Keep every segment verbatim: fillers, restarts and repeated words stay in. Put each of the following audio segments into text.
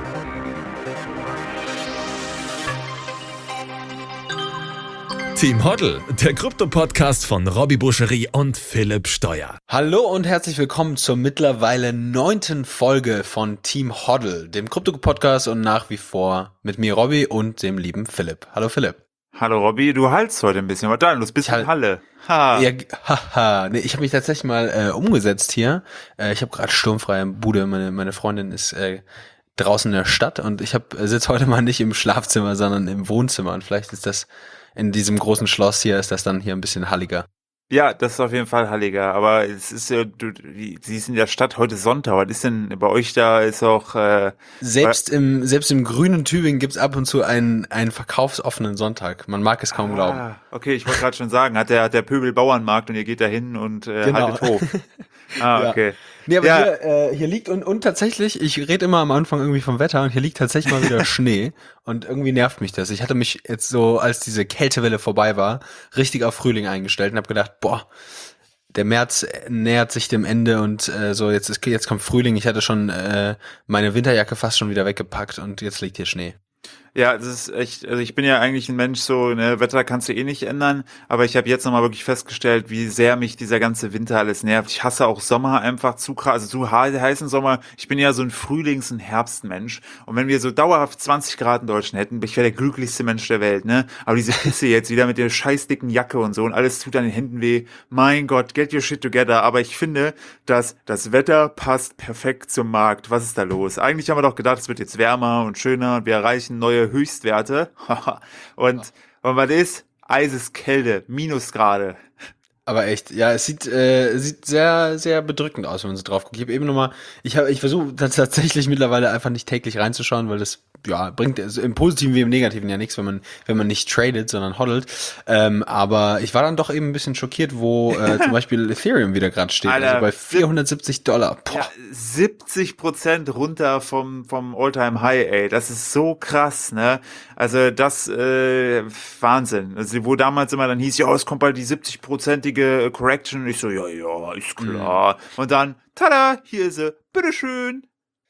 Team Hoddle, der Krypto-Podcast von Robby Buscherie und Philipp Steuer. Hallo und herzlich willkommen zur mittlerweile neunten Folge von Team Hoddle, dem Krypto-Podcast und nach wie vor mit mir Robby und dem lieben Philipp. Hallo Philipp. Hallo Robby, du hallst heute ein bisschen. Was da? Du bist in Halle. Ha. Ja, haha. Nee, ich habe mich tatsächlich mal äh, umgesetzt hier. Äh, ich habe gerade sturmfreie Bude. Meine, meine Freundin ist äh, draußen in der Stadt und ich hab, äh, sitze heute mal nicht im Schlafzimmer, sondern im Wohnzimmer. Und vielleicht ist das in diesem großen Schloss hier, ist das dann hier ein bisschen halliger. Ja, das ist auf jeden Fall halliger, aber es ist ja, du, wie, sie ist in der Stadt heute Sonntag, was ist denn bei euch da, ist auch, äh, Selbst im, selbst im grünen Tübingen gibt's ab und zu einen, einen verkaufsoffenen Sonntag, man mag es kaum ah, glauben. Okay, ich wollte gerade schon sagen, hat der, hat der Pöbel Bauernmarkt und ihr geht da hin und äh, genau. haltet hoch. Ah, okay. Ja. Nee, aber ja. hier, äh, hier liegt und, und tatsächlich, ich rede immer am Anfang irgendwie vom Wetter und hier liegt tatsächlich mal wieder Schnee und irgendwie nervt mich das. Ich hatte mich jetzt so, als diese Kältewelle vorbei war, richtig auf Frühling eingestellt und habe gedacht, boah, der März nähert sich dem Ende und äh, so, jetzt ist jetzt kommt Frühling. Ich hatte schon äh, meine Winterjacke fast schon wieder weggepackt und jetzt liegt hier Schnee. Ja, das ist echt, also ich bin ja eigentlich ein Mensch, so, ne, Wetter kannst du eh nicht ändern, aber ich habe jetzt nochmal wirklich festgestellt, wie sehr mich dieser ganze Winter alles nervt. Ich hasse auch Sommer einfach zu krass, also zu heißen Sommer. Ich bin ja so ein Frühlings- und Herbstmensch und wenn wir so dauerhaft zwanzig Grad in Deutschland hätten, ich wäre der glücklichste Mensch der Welt, ne? Aber diese Pisse jetzt wieder mit der scheiß dicken Jacke und so und alles tut an den Händen weh. Mein Gott, get your shit together. Aber ich finde, dass das Wetter passt perfekt zum Markt. Was ist da los? Eigentlich haben wir doch gedacht, es wird jetzt wärmer und schöner und wir erreichen neue Höchstwerte. und, und was ist? Eiseskälte, Minusgrade. Aber echt, ja, es sieht äh, sieht sehr, sehr bedrückend aus, wenn man so drauf guckt. Ich habe eben nochmal, ich habe, ich versuche tatsächlich mittlerweile einfach nicht täglich reinzuschauen, weil das ja bringt also im Positiven wie im Negativen ja nichts, wenn man wenn man nicht tradet, sondern hodlt. Ähm, aber ich war dann doch eben ein bisschen schockiert, wo äh, zum Beispiel Ethereum wieder gerade steht, Alter, also bei vierhundertsiebzig Dollar. Boah. Ja, siebzig Prozent runter vom vom All-Time High, ey. Das ist so krass, ne? Also das äh, Wahnsinn. Also wo damals immer dann hieß, ja, es kommt bald die siebzig-prozentige Correction. Und ich so, ja, ja, ist klar. Mhm. Und dann, tada, hier ist sie, bitteschön.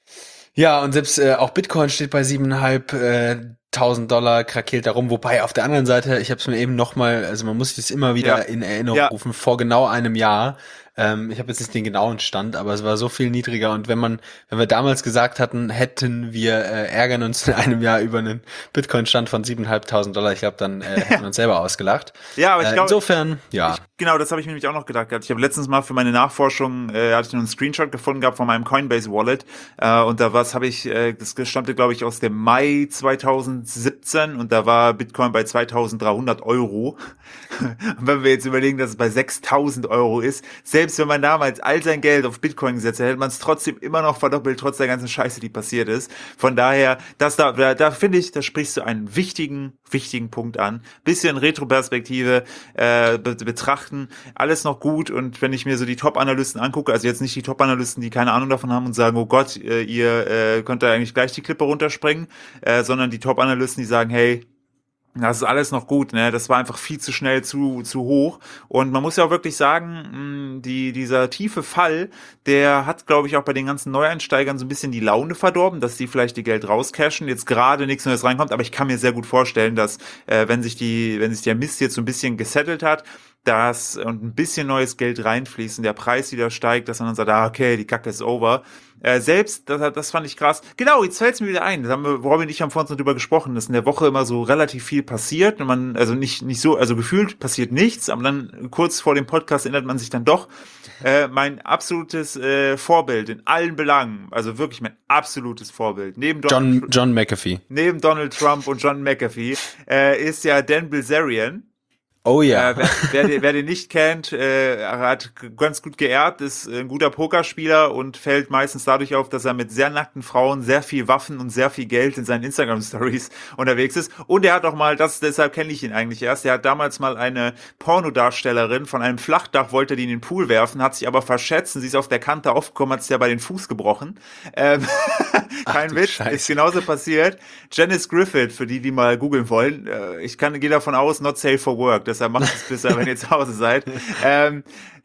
Ja, und selbst äh, auch Bitcoin steht bei siebeneinhalb äh, tausend Dollar, krakeelt da rum. Wobei auf der anderen Seite, ich habe es mir eben nochmal, also man muss sich das immer wieder ja. in Erinnerung ja. rufen, vor genau einem Jahr. Ähm, ich habe jetzt nicht den genauen Stand, aber es war so viel niedriger. Und wenn man, wenn wir damals gesagt hatten, hätten wir äh, ärgern uns in einem Jahr über einen Bitcoin-Stand von siebeneinhalbtausend Dollar, ich glaube, dann äh, hätten wir uns selber ausgelacht. Ja, aber ich glaube, äh, insofern, ja. Ich, genau, das habe ich mir nämlich auch noch gedacht gehabt. Ich habe letztens mal für meine Nachforschung, äh, hatte ich noch einen Screenshot gefunden gehabt von meinem Coinbase-Wallet. Äh, und da was habe ich, äh, das stammte, glaube ich, aus dem Mai zweitausendsiebzehn und da war Bitcoin bei zweitausenddreihundert Euro. Und wenn wir jetzt überlegen, dass es bei sechstausend Euro ist, selbst wenn man damals all sein Geld auf Bitcoin gesetzt hat, hätte man es trotzdem immer noch verdoppelt, trotz der ganzen Scheiße, die passiert ist. Von daher, das da, da, da finde ich, da sprichst du einen wichtigen, wichtigen Punkt an. Bisschen Retroperspektive äh, be- betrachten, alles noch gut und wenn ich mir so die Top-Analysten angucke, also jetzt nicht die Top-Analysten, die keine Ahnung davon haben und sagen, oh Gott, äh, ihr äh, könnt da eigentlich gleich die Klippe runterspringen, äh, sondern die Top-Analysten, die sagen, hey, das ist alles noch gut, ne? Das war einfach viel zu schnell, zu zu hoch. Und man muss ja auch wirklich sagen, mh, die dieser tiefe Fall, der hat, glaube ich, auch bei den ganzen Neueinsteigern so ein bisschen die Laune verdorben, dass die vielleicht die Geld rauscashen, jetzt gerade nichts Neues reinkommt. Aber ich kann mir sehr gut vorstellen, dass äh, wenn sich die, wenn sich der Mist jetzt so ein bisschen gesettelt hat, dass und ein bisschen neues Geld reinfließt und der Preis wieder steigt, dass man dann sagt, ah, okay, die Kacke ist over. Äh, selbst, das, das fand ich krass. Genau, jetzt fällt es mir wieder ein. Das haben wir, Robin und ich haben vorhin drüber gesprochen, dass in der Woche immer so relativ viel passiert und man, also nicht, nicht so, also gefühlt passiert nichts, aber dann kurz vor dem Podcast erinnert man sich dann doch. Äh, mein absolutes äh, Vorbild in allen Belangen, also wirklich mein absolutes Vorbild, neben Donald, John, John McAfee. Neben Donald Trump und John McAfee, äh, ist ja Dan Bilzerian. Oh ja. Äh, wer, wer, den, wer den nicht kennt, äh, hat ganz gut geerbt, ist ein guter Pokerspieler und fällt meistens dadurch auf, dass er mit sehr nackten Frauen, sehr viel Waffen und sehr viel Geld in seinen Instagram-Stories unterwegs ist. Und er hat auch mal, das deshalb kenne ich ihn eigentlich erst, er hat damals mal eine Pornodarstellerin von einem Flachdach, wollte die in den Pool werfen, hat sich aber verschätzt und sie ist auf der Kante aufgekommen, hat sich ja bei den Fuß gebrochen. Ähm, kein Witz, Scheiße. Ist genauso passiert. Janice Griffith, für die, die mal googeln wollen, äh, ich kann gehe davon aus, not safe for work, deshalb macht es besser, wenn ihr zu Hause seid. Ähm,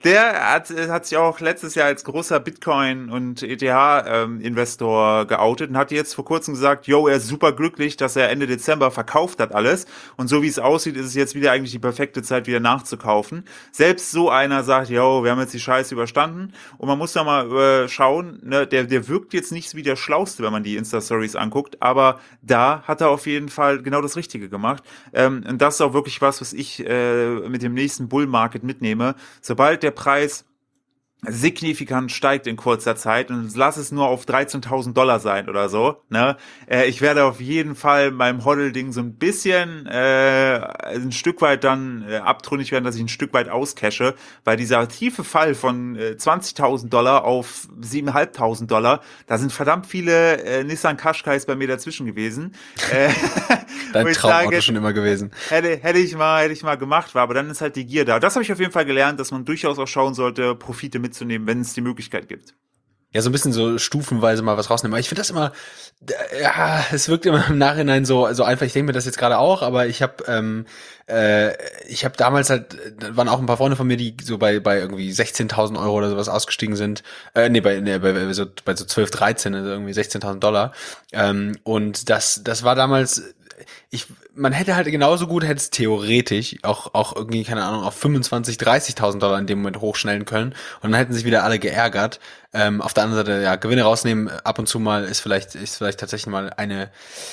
Der hat, hat sich auch letztes Jahr als großer Bitcoin- und E T H-Investor ähm, geoutet und hat jetzt vor kurzem gesagt, yo, er ist super glücklich, dass er Ende Dezember verkauft hat alles. Und so wie es aussieht, ist es jetzt wieder eigentlich die perfekte Zeit, wieder nachzukaufen. Selbst so einer sagt, yo, wir haben jetzt die Scheiße überstanden. Und man muss da mal äh, schauen, ne, der, der wirkt jetzt nicht wie der Schlauste, wenn man die Insta-Stories anguckt, aber da hat er auf jeden Fall genau das Richtige gemacht. Ähm, und das ist auch wirklich was, was ich äh, mit dem nächsten Bull-Market mitnehme. Sobald der Preis signifikant steigt in kurzer Zeit und lass es nur auf dreizehntausend Dollar sein oder so, ne? Äh, ich werde auf jeden Fall meinem Hodl-Ding so ein bisschen äh, ein Stück weit dann äh, abtrünnig werden, dass ich ein Stück weit auscashe, weil dieser tiefe Fall von äh, zwanzigtausend Dollar auf siebentausendfünfhundert Dollar, da sind verdammt viele äh, Nissan Qashqais bei mir dazwischen gewesen. Äh, Dein Traumauto schon immer gewesen. Hätte, hätte ich mal, hätte ich mal gemacht, war, aber dann ist halt die Gier da. Das habe ich auf jeden Fall gelernt, dass man durchaus auch schauen sollte, Profite mitzunehmen, wenn es die Möglichkeit gibt. Ja, so ein bisschen so stufenweise mal was rausnehmen. Aber ich finde das immer, ja, es wirkt immer im Nachhinein so so einfach. Ich denke mir das jetzt gerade auch, aber ich habe ähm, äh, ich habe damals halt, da waren auch ein paar Freunde von mir, die so bei bei irgendwie sechzehntausend Euro oder sowas ausgestiegen sind. Äh, nee, bei, nee, bei, bei so bei so zwölf, dreizehn, also irgendwie sechzehntausend Dollar. Ähm, und das das war damals, ich, man hätte halt genauso gut, hätte es theoretisch auch, auch irgendwie, keine Ahnung, auf fünfundzwanzig, dreißigtausend Dollar in dem Moment hochschnellen können und dann hätten sich wieder alle geärgert. Ähm, auf der anderen Seite, ja, Gewinne rausnehmen ab und zu mal ist vielleicht, ist vielleicht tatsächlich mal eine,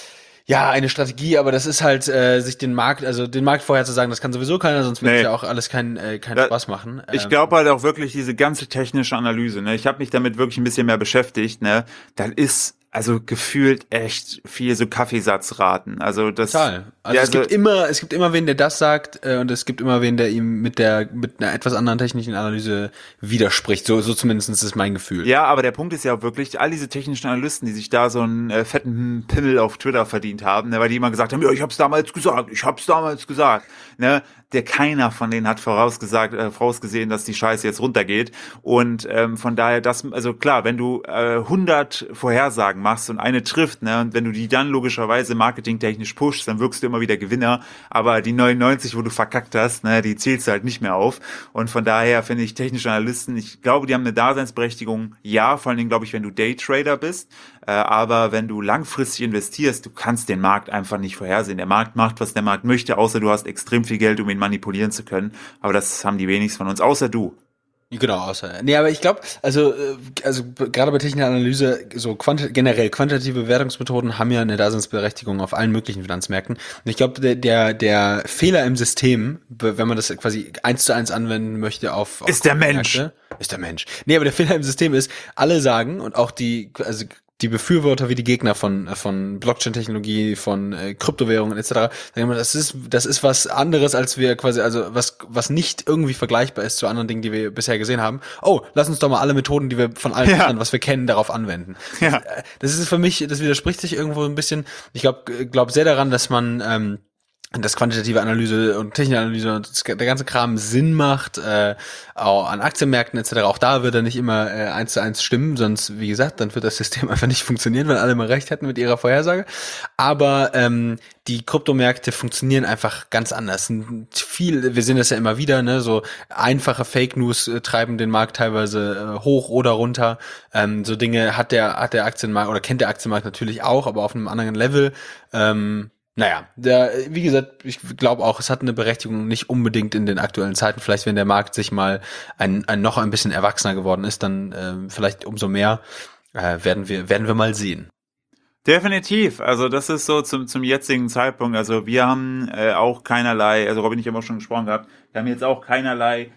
ja, eine Strategie, aber das ist halt, äh, sich den Markt, also den Markt vorher zu sagen, das kann sowieso keiner, sonst wird Nee. ja auch alles kein, äh, keinen Da- Spaß machen. Ich Ähm, glaube halt auch wirklich diese ganze technische Analyse, ne? Ich habe mich damit wirklich ein bisschen mehr beschäftigt, ne? Das ist also gefühlt echt viel so Kaffeesatzraten. Also das Total. Also ja, es gibt immer, es gibt immer wen, der das sagt, äh, und es gibt immer wen, der ihm mit der, mit einer etwas anderen technischen Analyse widerspricht. So, so zumindest ist mein Gefühl. Ja, aber der Punkt ist ja auch wirklich, all diese technischen Analysten, die sich da so einen äh, fetten Pimmel auf Twitter verdient haben, ne, weil die immer gesagt haben, ja, ich hab's damals gesagt, ich hab's damals gesagt, ne, der keiner von denen hat vorausgesagt, äh, vorausgesehen, dass die Scheiße jetzt runtergeht. Und ähm, von daher, das, also klar, wenn du äh, hundert Vorhersagen machst und eine trifft, ne, und wenn du die dann logischerweise marketingtechnisch pushst, dann wirkst du immer wieder Gewinner. Aber die neunundneunzig, wo du verkackt hast, ne, die zählst du halt nicht mehr auf. Und von daher finde ich technische Analysten, ich glaube, die haben eine Daseinsberechtigung, ja, vor allen Dingen, glaube ich, wenn du Daytrader bist. Äh, aber wenn du langfristig investierst, du kannst den Markt einfach nicht vorhersehen. Der Markt macht, was der Markt möchte, außer du hast extrem viel Geld, um ihn manipulieren zu können. Aber das haben die wenigsten von uns, außer du. Genau, außer. Nee, aber ich glaube, also, äh, also b- gerade bei technischer Analyse, so quanti- generell quantitative Bewertungsmethoden haben ja eine Daseinsberechtigung auf allen möglichen Finanzmärkten. Und ich glaube, der, der, der Fehler im System, b- wenn man das quasi eins zu eins anwenden möchte auf, auf Ist der Mensch. Märkte, ist der Mensch. Nee, aber der Fehler im System ist, alle sagen und auch die, also die Befürworter wie die Gegner von von Blockchain-Technologie, von äh, Kryptowährungen et cetera, sagen immer, das ist das ist was anderes, als wir quasi, also was was nicht irgendwie vergleichbar ist zu anderen Dingen, die wir bisher gesehen haben. Oh, lass uns doch mal alle Methoden, die wir von allen Ja. anderen, was wir kennen, darauf anwenden. Ja. Das, äh, das ist für mich, das widerspricht sich irgendwo ein bisschen. Ich glaube glaub sehr daran, dass man ähm, dass quantitative Analyse und technische Analyse und das, der ganze Kram Sinn macht, äh, auch an Aktienmärkten et cetera. Auch da wird er nicht immer äh, eins zu eins stimmen, sonst, wie gesagt, dann wird das System einfach nicht funktionieren, wenn alle mal recht hätten mit ihrer Vorhersage. Aber ähm, die Kryptomärkte funktionieren einfach ganz anders. Sind Viel, wir sehen das ja immer wieder, ne, so einfache Fake News äh, treiben den Markt teilweise äh, hoch oder runter. Ähm, so Dinge hat der hat der Aktienmarkt oder kennt der Aktienmarkt natürlich auch, aber auf einem anderen Level. Ähm, Naja, der, wie gesagt, ich glaube auch, es hat eine Berechtigung, nicht unbedingt in den aktuellen Zeiten. Vielleicht, wenn der Markt sich mal ein, ein noch ein bisschen erwachsener geworden ist, dann äh, vielleicht umso mehr äh, werden wir werden wir mal sehen. Definitiv. Also das ist so zum zum jetzigen Zeitpunkt. Also wir haben äh, auch keinerlei, also Robin, ich habe auch schon gesprochen gehabt, wir haben jetzt auch keinerlei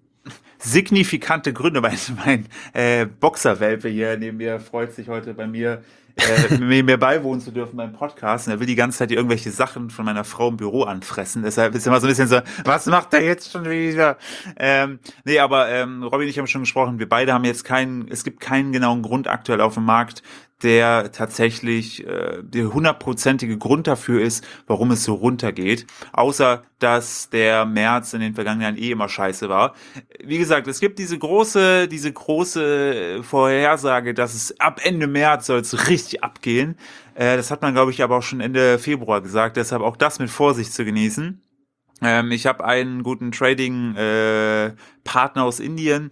signifikante Gründe, weil mein äh, Boxerwelpe hier neben mir freut sich heute bei mir, äh, mir, mir beiwohnen zu dürfen beim Podcast. Und er will die ganze Zeit irgendwelche Sachen von meiner Frau im Büro anfressen. Deshalb ist immer so ein bisschen so, was macht er jetzt schon wieder? Ähm, nee, aber ähm, Robin und ich haben schon gesprochen, wir beide haben jetzt keinen, es gibt keinen genauen Grund aktuell auf dem Markt, der tatsächlich äh, der hundertprozentige Grund dafür ist, warum es so runtergeht. Außer, dass der März in den vergangenen Jahren eh immer scheiße war. Wie gesagt, es gibt diese große, diese große Vorhersage, dass es ab Ende März soll es richtig abgehen. Äh, das hat man, glaube ich, aber auch schon Ende Februar gesagt. Deshalb auch das mit Vorsicht zu genießen. Ähm, ich habe einen guten Trading-Partner äh, aus Indien,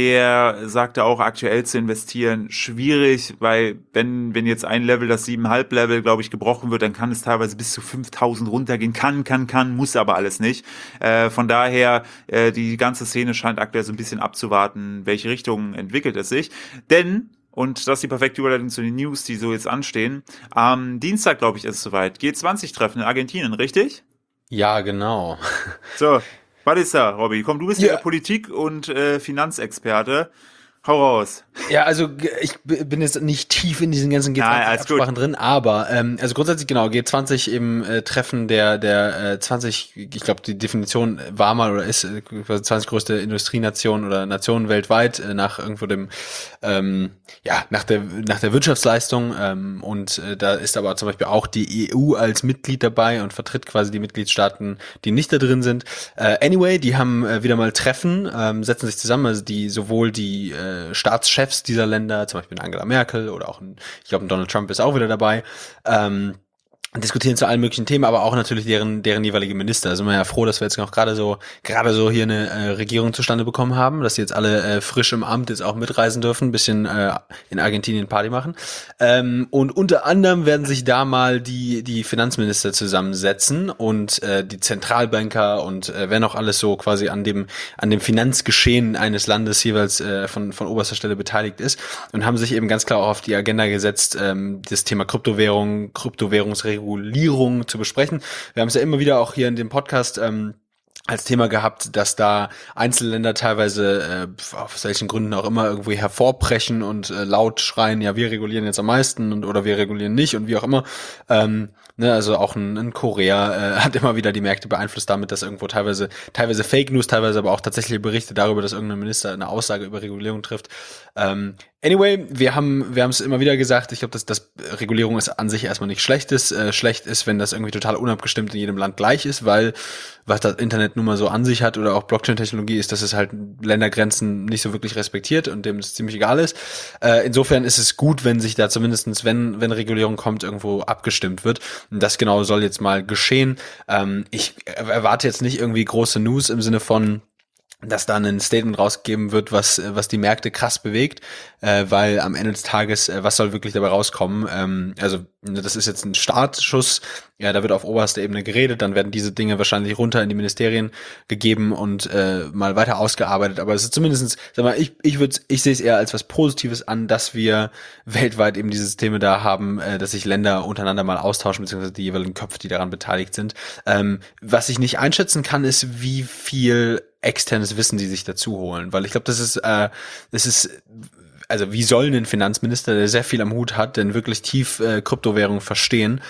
der sagte auch, aktuell zu investieren schwierig, weil wenn wenn jetzt ein Level, das sieben Komma fünf Level, glaube ich, gebrochen wird, dann kann es teilweise bis zu fünftausend runtergehen. Kann, kann, kann, muss aber alles nicht. Äh, von daher, äh, die ganze Szene scheint aktuell so ein bisschen abzuwarten, welche Richtung entwickelt es sich. Denn, und das ist die perfekte Überleitung zu den News, die so jetzt anstehen, am Dienstag, glaube ich, ist es soweit. G zwanzig Treffen in Argentinien, richtig? Ja, genau. So, was ist da, Robby? Komm, du bist ja Ja. der Politik- und äh, Finanzexperte. Hau raus. Ja, also g- ich b- bin jetzt nicht tief in diesen ganzen Nein, alles gut. G zwanzig-Absprachen drin, aber ähm, also grundsätzlich genau, G zwanzig im äh, Treffen der der äh, zwanzig, ich glaube die Definition war mal oder ist äh, quasi zwanzig größte Industrienation oder Nationen weltweit äh, nach irgendwo dem ähm, ja nach der nach der Wirtschaftsleistung ähm, und äh, da ist aber zum Beispiel auch die E U als Mitglied dabei und vertritt quasi die Mitgliedstaaten, die nicht da drin sind. Äh, anyway, die haben äh, wieder mal Treffen, ähm, setzen sich zusammen, also die sowohl die äh, Staatschefs dieser Länder, zum Beispiel Angela Merkel oder auch ein, ich glaube, Donald Trump ist auch wieder dabei, ähm, diskutieren zu allen möglichen Themen, aber auch natürlich deren deren jeweilige Minister. Also sind wir ja froh, dass wir jetzt noch gerade so gerade so hier eine äh, Regierung zustande bekommen haben, dass sie jetzt alle äh, frisch im Amt jetzt auch mitreisen dürfen, ein bisschen äh, in Argentinien Party machen. Ähm, und unter anderem werden sich da mal die die Finanzminister zusammensetzen und äh, die Zentralbanker und äh, wer noch alles so quasi an dem an dem Finanzgeschehen eines Landes jeweils äh, von von oberster Stelle beteiligt ist und haben sich eben ganz klar auch auf die Agenda gesetzt, ähm, das Thema Kryptowährung, Kryptowährungsregulierung zu besprechen. Wir haben es ja immer wieder auch hier in dem Podcast ähm, als Thema gehabt, dass da Einzelländer teilweise äh, aus welchen Gründen auch immer irgendwie hervorbrechen und äh, laut schreien, ja, wir regulieren jetzt am meisten und oder wir regulieren nicht und wie auch immer. Ähm, ne, also auch in, in Korea äh, hat immer wieder die Märkte beeinflusst damit, dass irgendwo teilweise teilweise Fake News, teilweise aber auch tatsächliche Berichte darüber, dass irgendein Minister eine Aussage über Regulierung trifft. Ähm, Anyway, wir haben wir haben es immer wieder gesagt, ich glaube, dass das Regulierung ist an sich erstmal nicht schlecht ist. Äh, schlecht ist, wenn das irgendwie total unabgestimmt in jedem Land gleich ist, weil was das Internet nun mal so an sich hat oder auch Blockchain-Technologie ist, dass es halt Ländergrenzen nicht so wirklich respektiert und dem es ziemlich egal ist. Äh, insofern ist es gut, wenn sich da zumindestens, wenn wenn Regulierung kommt, irgendwo abgestimmt wird. Und das genau soll jetzt mal geschehen. Ähm, ich erwarte jetzt nicht irgendwie große News im Sinne von dass da ein Statement rausgegeben wird, was was die Märkte krass bewegt, äh, weil am Ende des Tages, äh, was soll wirklich dabei rauskommen? Ähm, also das ist jetzt ein Startschuss, ja, da wird auf oberster Ebene geredet, dann werden diese Dinge wahrscheinlich runter in die Ministerien gegeben und äh, mal weiter ausgearbeitet, aber es ist zumindestens, sag mal, ich ich würde ich sehe es eher als was Positives an, dass wir weltweit eben diese Systeme da haben, äh, dass sich Länder untereinander mal austauschen, beziehungsweise die jeweiligen Köpfe, die daran beteiligt sind. Ähm, was ich nicht einschätzen kann, ist, wie viel externes Wissen die sich dazu holen, weil ich glaube, das ist äh, das ist also wie soll ein Finanzminister, der sehr viel am Hut hat, denn wirklich tief äh, Kryptowährung verstehen?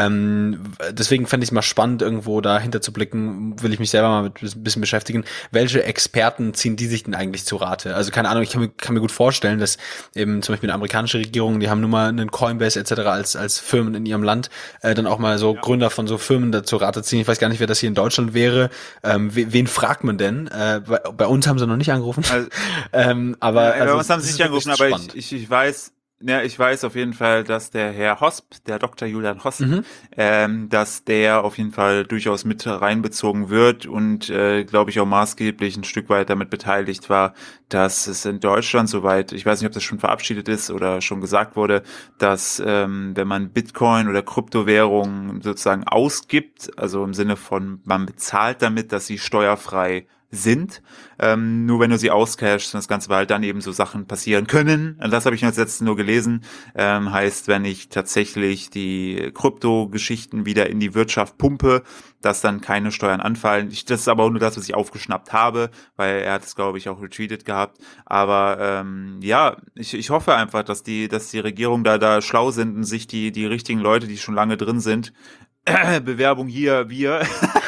Ähm, deswegen fände ich es mal spannend, irgendwo dahinter zu blicken, will ich mich selber mal mit ein bisschen beschäftigen. Welche Experten ziehen die sich denn eigentlich zu Rate? Also keine Ahnung, ich kann mir, kann mir gut vorstellen, dass eben zum Beispiel eine amerikanische Regierung, die haben nun mal einen Coinbase et cetera als als Firmen in ihrem Land, äh, dann auch mal so ja. Gründer von so Firmen dazu Rate ziehen. Ich weiß gar nicht, wer das hier in Deutschland wäre. Ähm, wen, wen fragt man denn? Äh, bei, bei uns haben sie noch nicht angerufen. Also, ähm, aber ja, also, bei uns haben sie nicht angerufen, aber ich, ich, ich weiß, ja, ich weiß auf jeden Fall, dass der Herr Hosp, der Doktor Julian Hosp, mhm. ähm, dass der auf jeden Fall durchaus mit reinbezogen wird und, äh, glaube ich, auch maßgeblich ein Stück weit damit beteiligt war, dass es in Deutschland soweit, ich weiß nicht, ob das schon verabschiedet ist oder schon gesagt wurde, dass ähm, wenn man Bitcoin oder Kryptowährungen sozusagen ausgibt, also im Sinne von man bezahlt damit, dass sie steuerfrei sind. Ähm, nur wenn du sie auscashst, das Ganze, weil halt dann eben so Sachen passieren können. Das habe ich als letztes nur gelesen. Ähm, heißt, wenn ich tatsächlich die Krypto-Geschichten wieder in die Wirtschaft pumpe, dass dann keine Steuern anfallen. Ich, das ist aber auch nur das, was ich aufgeschnappt habe, weil er hat es, glaube ich, auch retweetet gehabt. Aber ähm, ja, ich, ich hoffe einfach, dass die, dass die Regierung da da schlau sind und sich die die richtigen Leute, die schon lange drin sind, Bewerbung hier, wir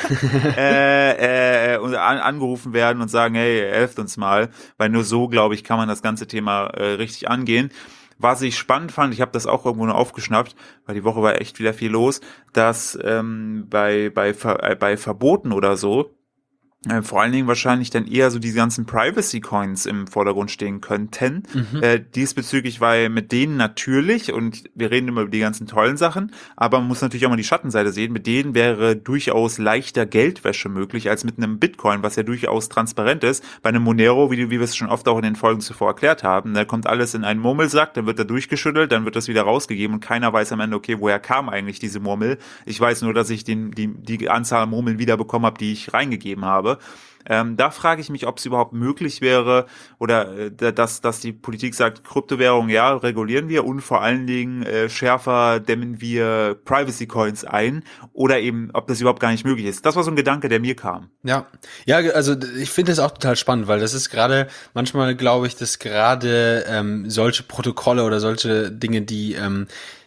äh, äh, und an, angerufen werden und sagen, hey, helft uns mal, weil nur so, glaube ich, kann man das ganze Thema äh, richtig angehen. Was ich spannend fand, ich habe das auch irgendwo nur aufgeschnappt, weil die Woche war echt wieder viel los, dass ähm, bei bei Ver, äh, bei Verboten oder so Äh, vor allen Dingen wahrscheinlich dann eher so die ganzen Privacy-Coins im Vordergrund stehen könnten. Mhm. Äh, diesbezüglich, weil mit denen natürlich, und wir reden immer über die ganzen tollen Sachen, aber man muss natürlich auch mal die Schattenseite sehen, mit denen wäre durchaus leichter Geldwäsche möglich als mit einem Bitcoin, was ja durchaus transparent ist. Bei einem Monero, wie, wie wir es schon oft auch in den Folgen zuvor erklärt haben, da kommt alles in einen Murmelsack, dann wird er durchgeschüttelt, dann wird das wieder rausgegeben und keiner weiß am Ende, okay, woher kam eigentlich diese Murmel? Ich weiß nur, dass ich den, die, die Anzahl an Murmeln wiederbekommen habe, die ich reingegeben habe. Ähm, da frage ich mich, ob es überhaupt möglich wäre oder äh, dass, dass die Politik sagt, Kryptowährung, ja, regulieren wir und vor allen Dingen äh, schärfer dämmen wir Privacy Coins ein oder eben, ob das überhaupt gar nicht möglich ist. Das war so ein Gedanke, der mir kam. Ja, ja, also ich finde das auch total spannend, weil das ist gerade, manchmal glaube ich, dass gerade ähm, solche Protokolle oder solche Dinge, die ähm,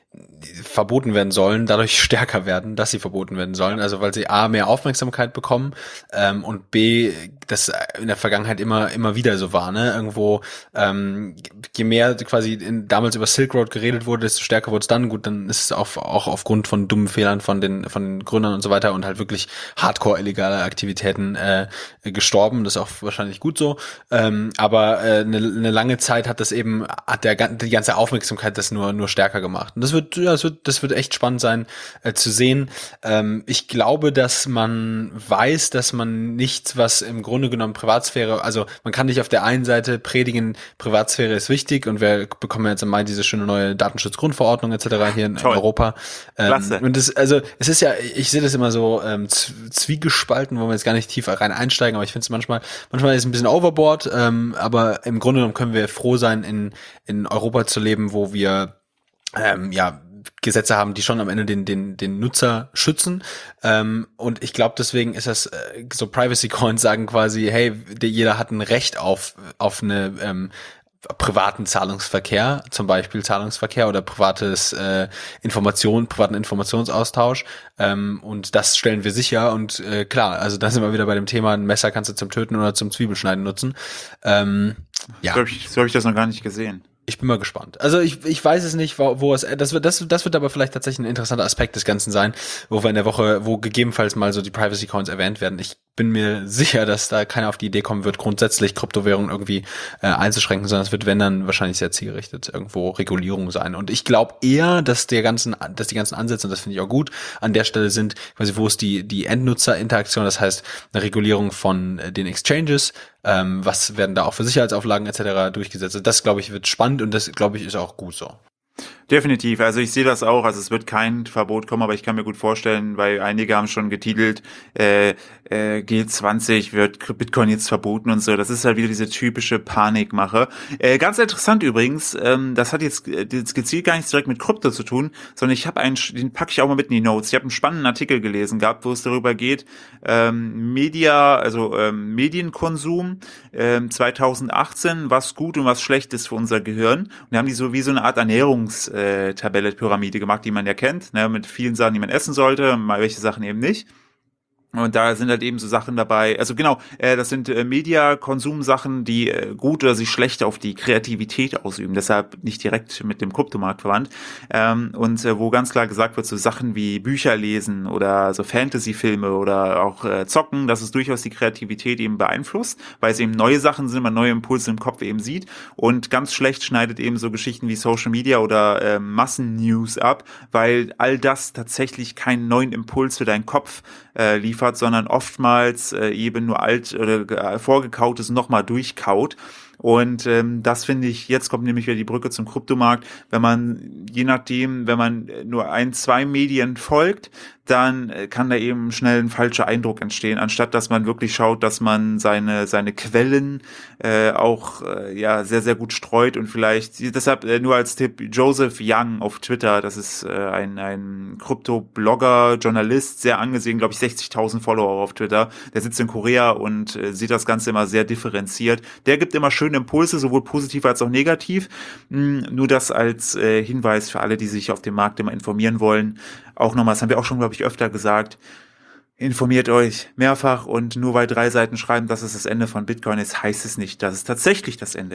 verboten werden sollen, dadurch stärker werden, dass sie verboten werden sollen, also weil sie A, mehr Aufmerksamkeit bekommen ähm, und B, das in der Vergangenheit immer immer wieder so war, ne, irgendwo ähm, je mehr quasi in, damals über Silk Road geredet wurde, desto stärker wurde es dann, gut, dann ist es auch, auch aufgrund von dummen Fehlern von den von den Gründern und so weiter und halt wirklich hardcore illegale Aktivitäten äh, gestorben, das ist auch wahrscheinlich gut so, ähm, aber äh, eine, eine lange Zeit hat das eben, hat der die ganze Aufmerksamkeit das nur nur stärker gemacht und das wird ja, das wird, das wird echt spannend sein äh, zu sehen. Ähm, ich glaube, dass man weiß, dass man nichts, was im Grunde genommen Privatsphäre, also man kann nicht auf der einen Seite predigen, Privatsphäre ist wichtig und wir bekommen jetzt im Mai diese schöne neue Datenschutzgrundverordnung et cetera hier in, in Europa. Ähm, Klasse. Und das, also es ist ja, ich sehe das immer so ähm, zwiegespalten, wo wir jetzt gar nicht tiefer rein einsteigen, aber ich finde es manchmal, manchmal ist es ein bisschen overboard, ähm, aber im Grunde genommen können wir froh sein, in in Europa zu leben, wo wir ähm, ja Gesetze haben, die schon am Ende den den den Nutzer schützen. Ähm, und ich glaube, deswegen ist das äh, so Privacy Coins sagen quasi, hey, der, jeder hat ein Recht auf auf eine ähm, privaten Zahlungsverkehr, zum Beispiel Zahlungsverkehr oder privates äh, Information, privaten Informationsaustausch. Ähm, und das stellen wir sicher. Und äh, klar, also da sind wir wieder bei dem Thema, ein Messer kannst du zum Töten oder zum Zwiebelschneiden nutzen. Ähm, ja. So habe ich, so hab ich das noch gar nicht gesehen. Ich bin mal gespannt. Also ich ich weiß es nicht, wo, wo es das wird das das wird aber vielleicht tatsächlich ein interessanter Aspekt des Ganzen sein, wo wir in der Woche, wo gegebenenfalls mal so die Privacy Coins erwähnt werden. Ich bin mir sicher, dass da keiner auf die Idee kommen wird, grundsätzlich Kryptowährungen irgendwie äh, einzuschränken, sondern es wird, wenn dann, wahrscheinlich sehr zielgerichtet irgendwo Regulierung sein. Und ich glaube eher, dass der ganzen, dass die ganzen Ansätze, und das finde ich auch gut, an der Stelle sind, quasi wo ist die die Endnutzerinteraktion, das heißt eine Regulierung von äh, den Exchanges, ähm, was werden da auch für Sicherheitsauflagen et cetera durchgesetzt. Das, glaube ich, wird spannend und das, glaube ich, ist auch gut so. Definitiv, also ich sehe das auch, also es wird kein Verbot kommen, aber ich kann mir gut vorstellen, weil einige haben schon getitelt, äh, äh, G zwanzig wird Bitcoin jetzt verboten und so, das ist halt wieder diese typische Panikmache. Äh, ganz interessant übrigens, ähm, das hat jetzt, jetzt gezielt gar nichts direkt mit Krypto zu tun, sondern ich habe einen, den packe ich auch mal mit in die Notes, ich habe einen spannenden Artikel gelesen gehabt, wo es darüber geht, ähm, Media, also ähm, Medienkonsum ähm, zwanzig achtzehn, was gut und was schlecht ist für unser Gehirn, und da haben die so wie so eine Art Ernährungs Äh, Tabelle, Pyramide gemacht, die man ja kennt, ne, mit vielen Sachen, die man essen sollte, mal welche Sachen eben nicht. Und da sind halt eben so Sachen dabei, also genau, äh, das sind äh, Media-Konsum-Sachen, die äh, gut oder sich schlecht auf die Kreativität ausüben, deshalb nicht direkt mit dem Kryptomarkt verwandt. Ähm, und äh, wo ganz klar gesagt wird, so Sachen wie Bücher lesen oder so Fantasy-Filme oder auch äh, Zocken, dass es durchaus die Kreativität eben beeinflusst, weil es eben neue Sachen sind, man neue Impulse im Kopf eben sieht. Und ganz schlecht schneidet eben so Geschichten wie Social Media oder äh, Massennews ab, weil all das tatsächlich keinen neuen Impuls für deinen Kopf äh, liefert, sondern oftmals äh, eben nur alt oder äh, vorgekautes nochmal durchkaut. Und ähm, das finde ich, jetzt kommt nämlich wieder die Brücke zum Kryptomarkt, wenn man, je nachdem, wenn man nur ein, zwei Medien folgt, dann kann da eben schnell ein falscher Eindruck entstehen, anstatt dass man wirklich schaut, dass man seine seine Quellen äh, auch äh, ja sehr, sehr gut streut und vielleicht, deshalb äh, nur als Tipp, Joseph Young auf Twitter, das ist äh, ein ein Krypto-Blogger, Journalist, sehr angesehen, glaube ich, sechzigtausend Follower auf Twitter, der sitzt in Korea und äh, sieht das Ganze immer sehr differenziert. Der gibt immer schöne Impulse, sowohl positiv als auch negativ, Hm, nur das als äh, Hinweis für alle, die sich auf dem Markt immer informieren wollen. Auch nochmal, das haben wir auch schon, glaube ich, öfter gesagt, informiert euch mehrfach, und nur weil drei Seiten schreiben, dass es das Ende von Bitcoin ist, heißt es nicht, dass es tatsächlich das Ende ist.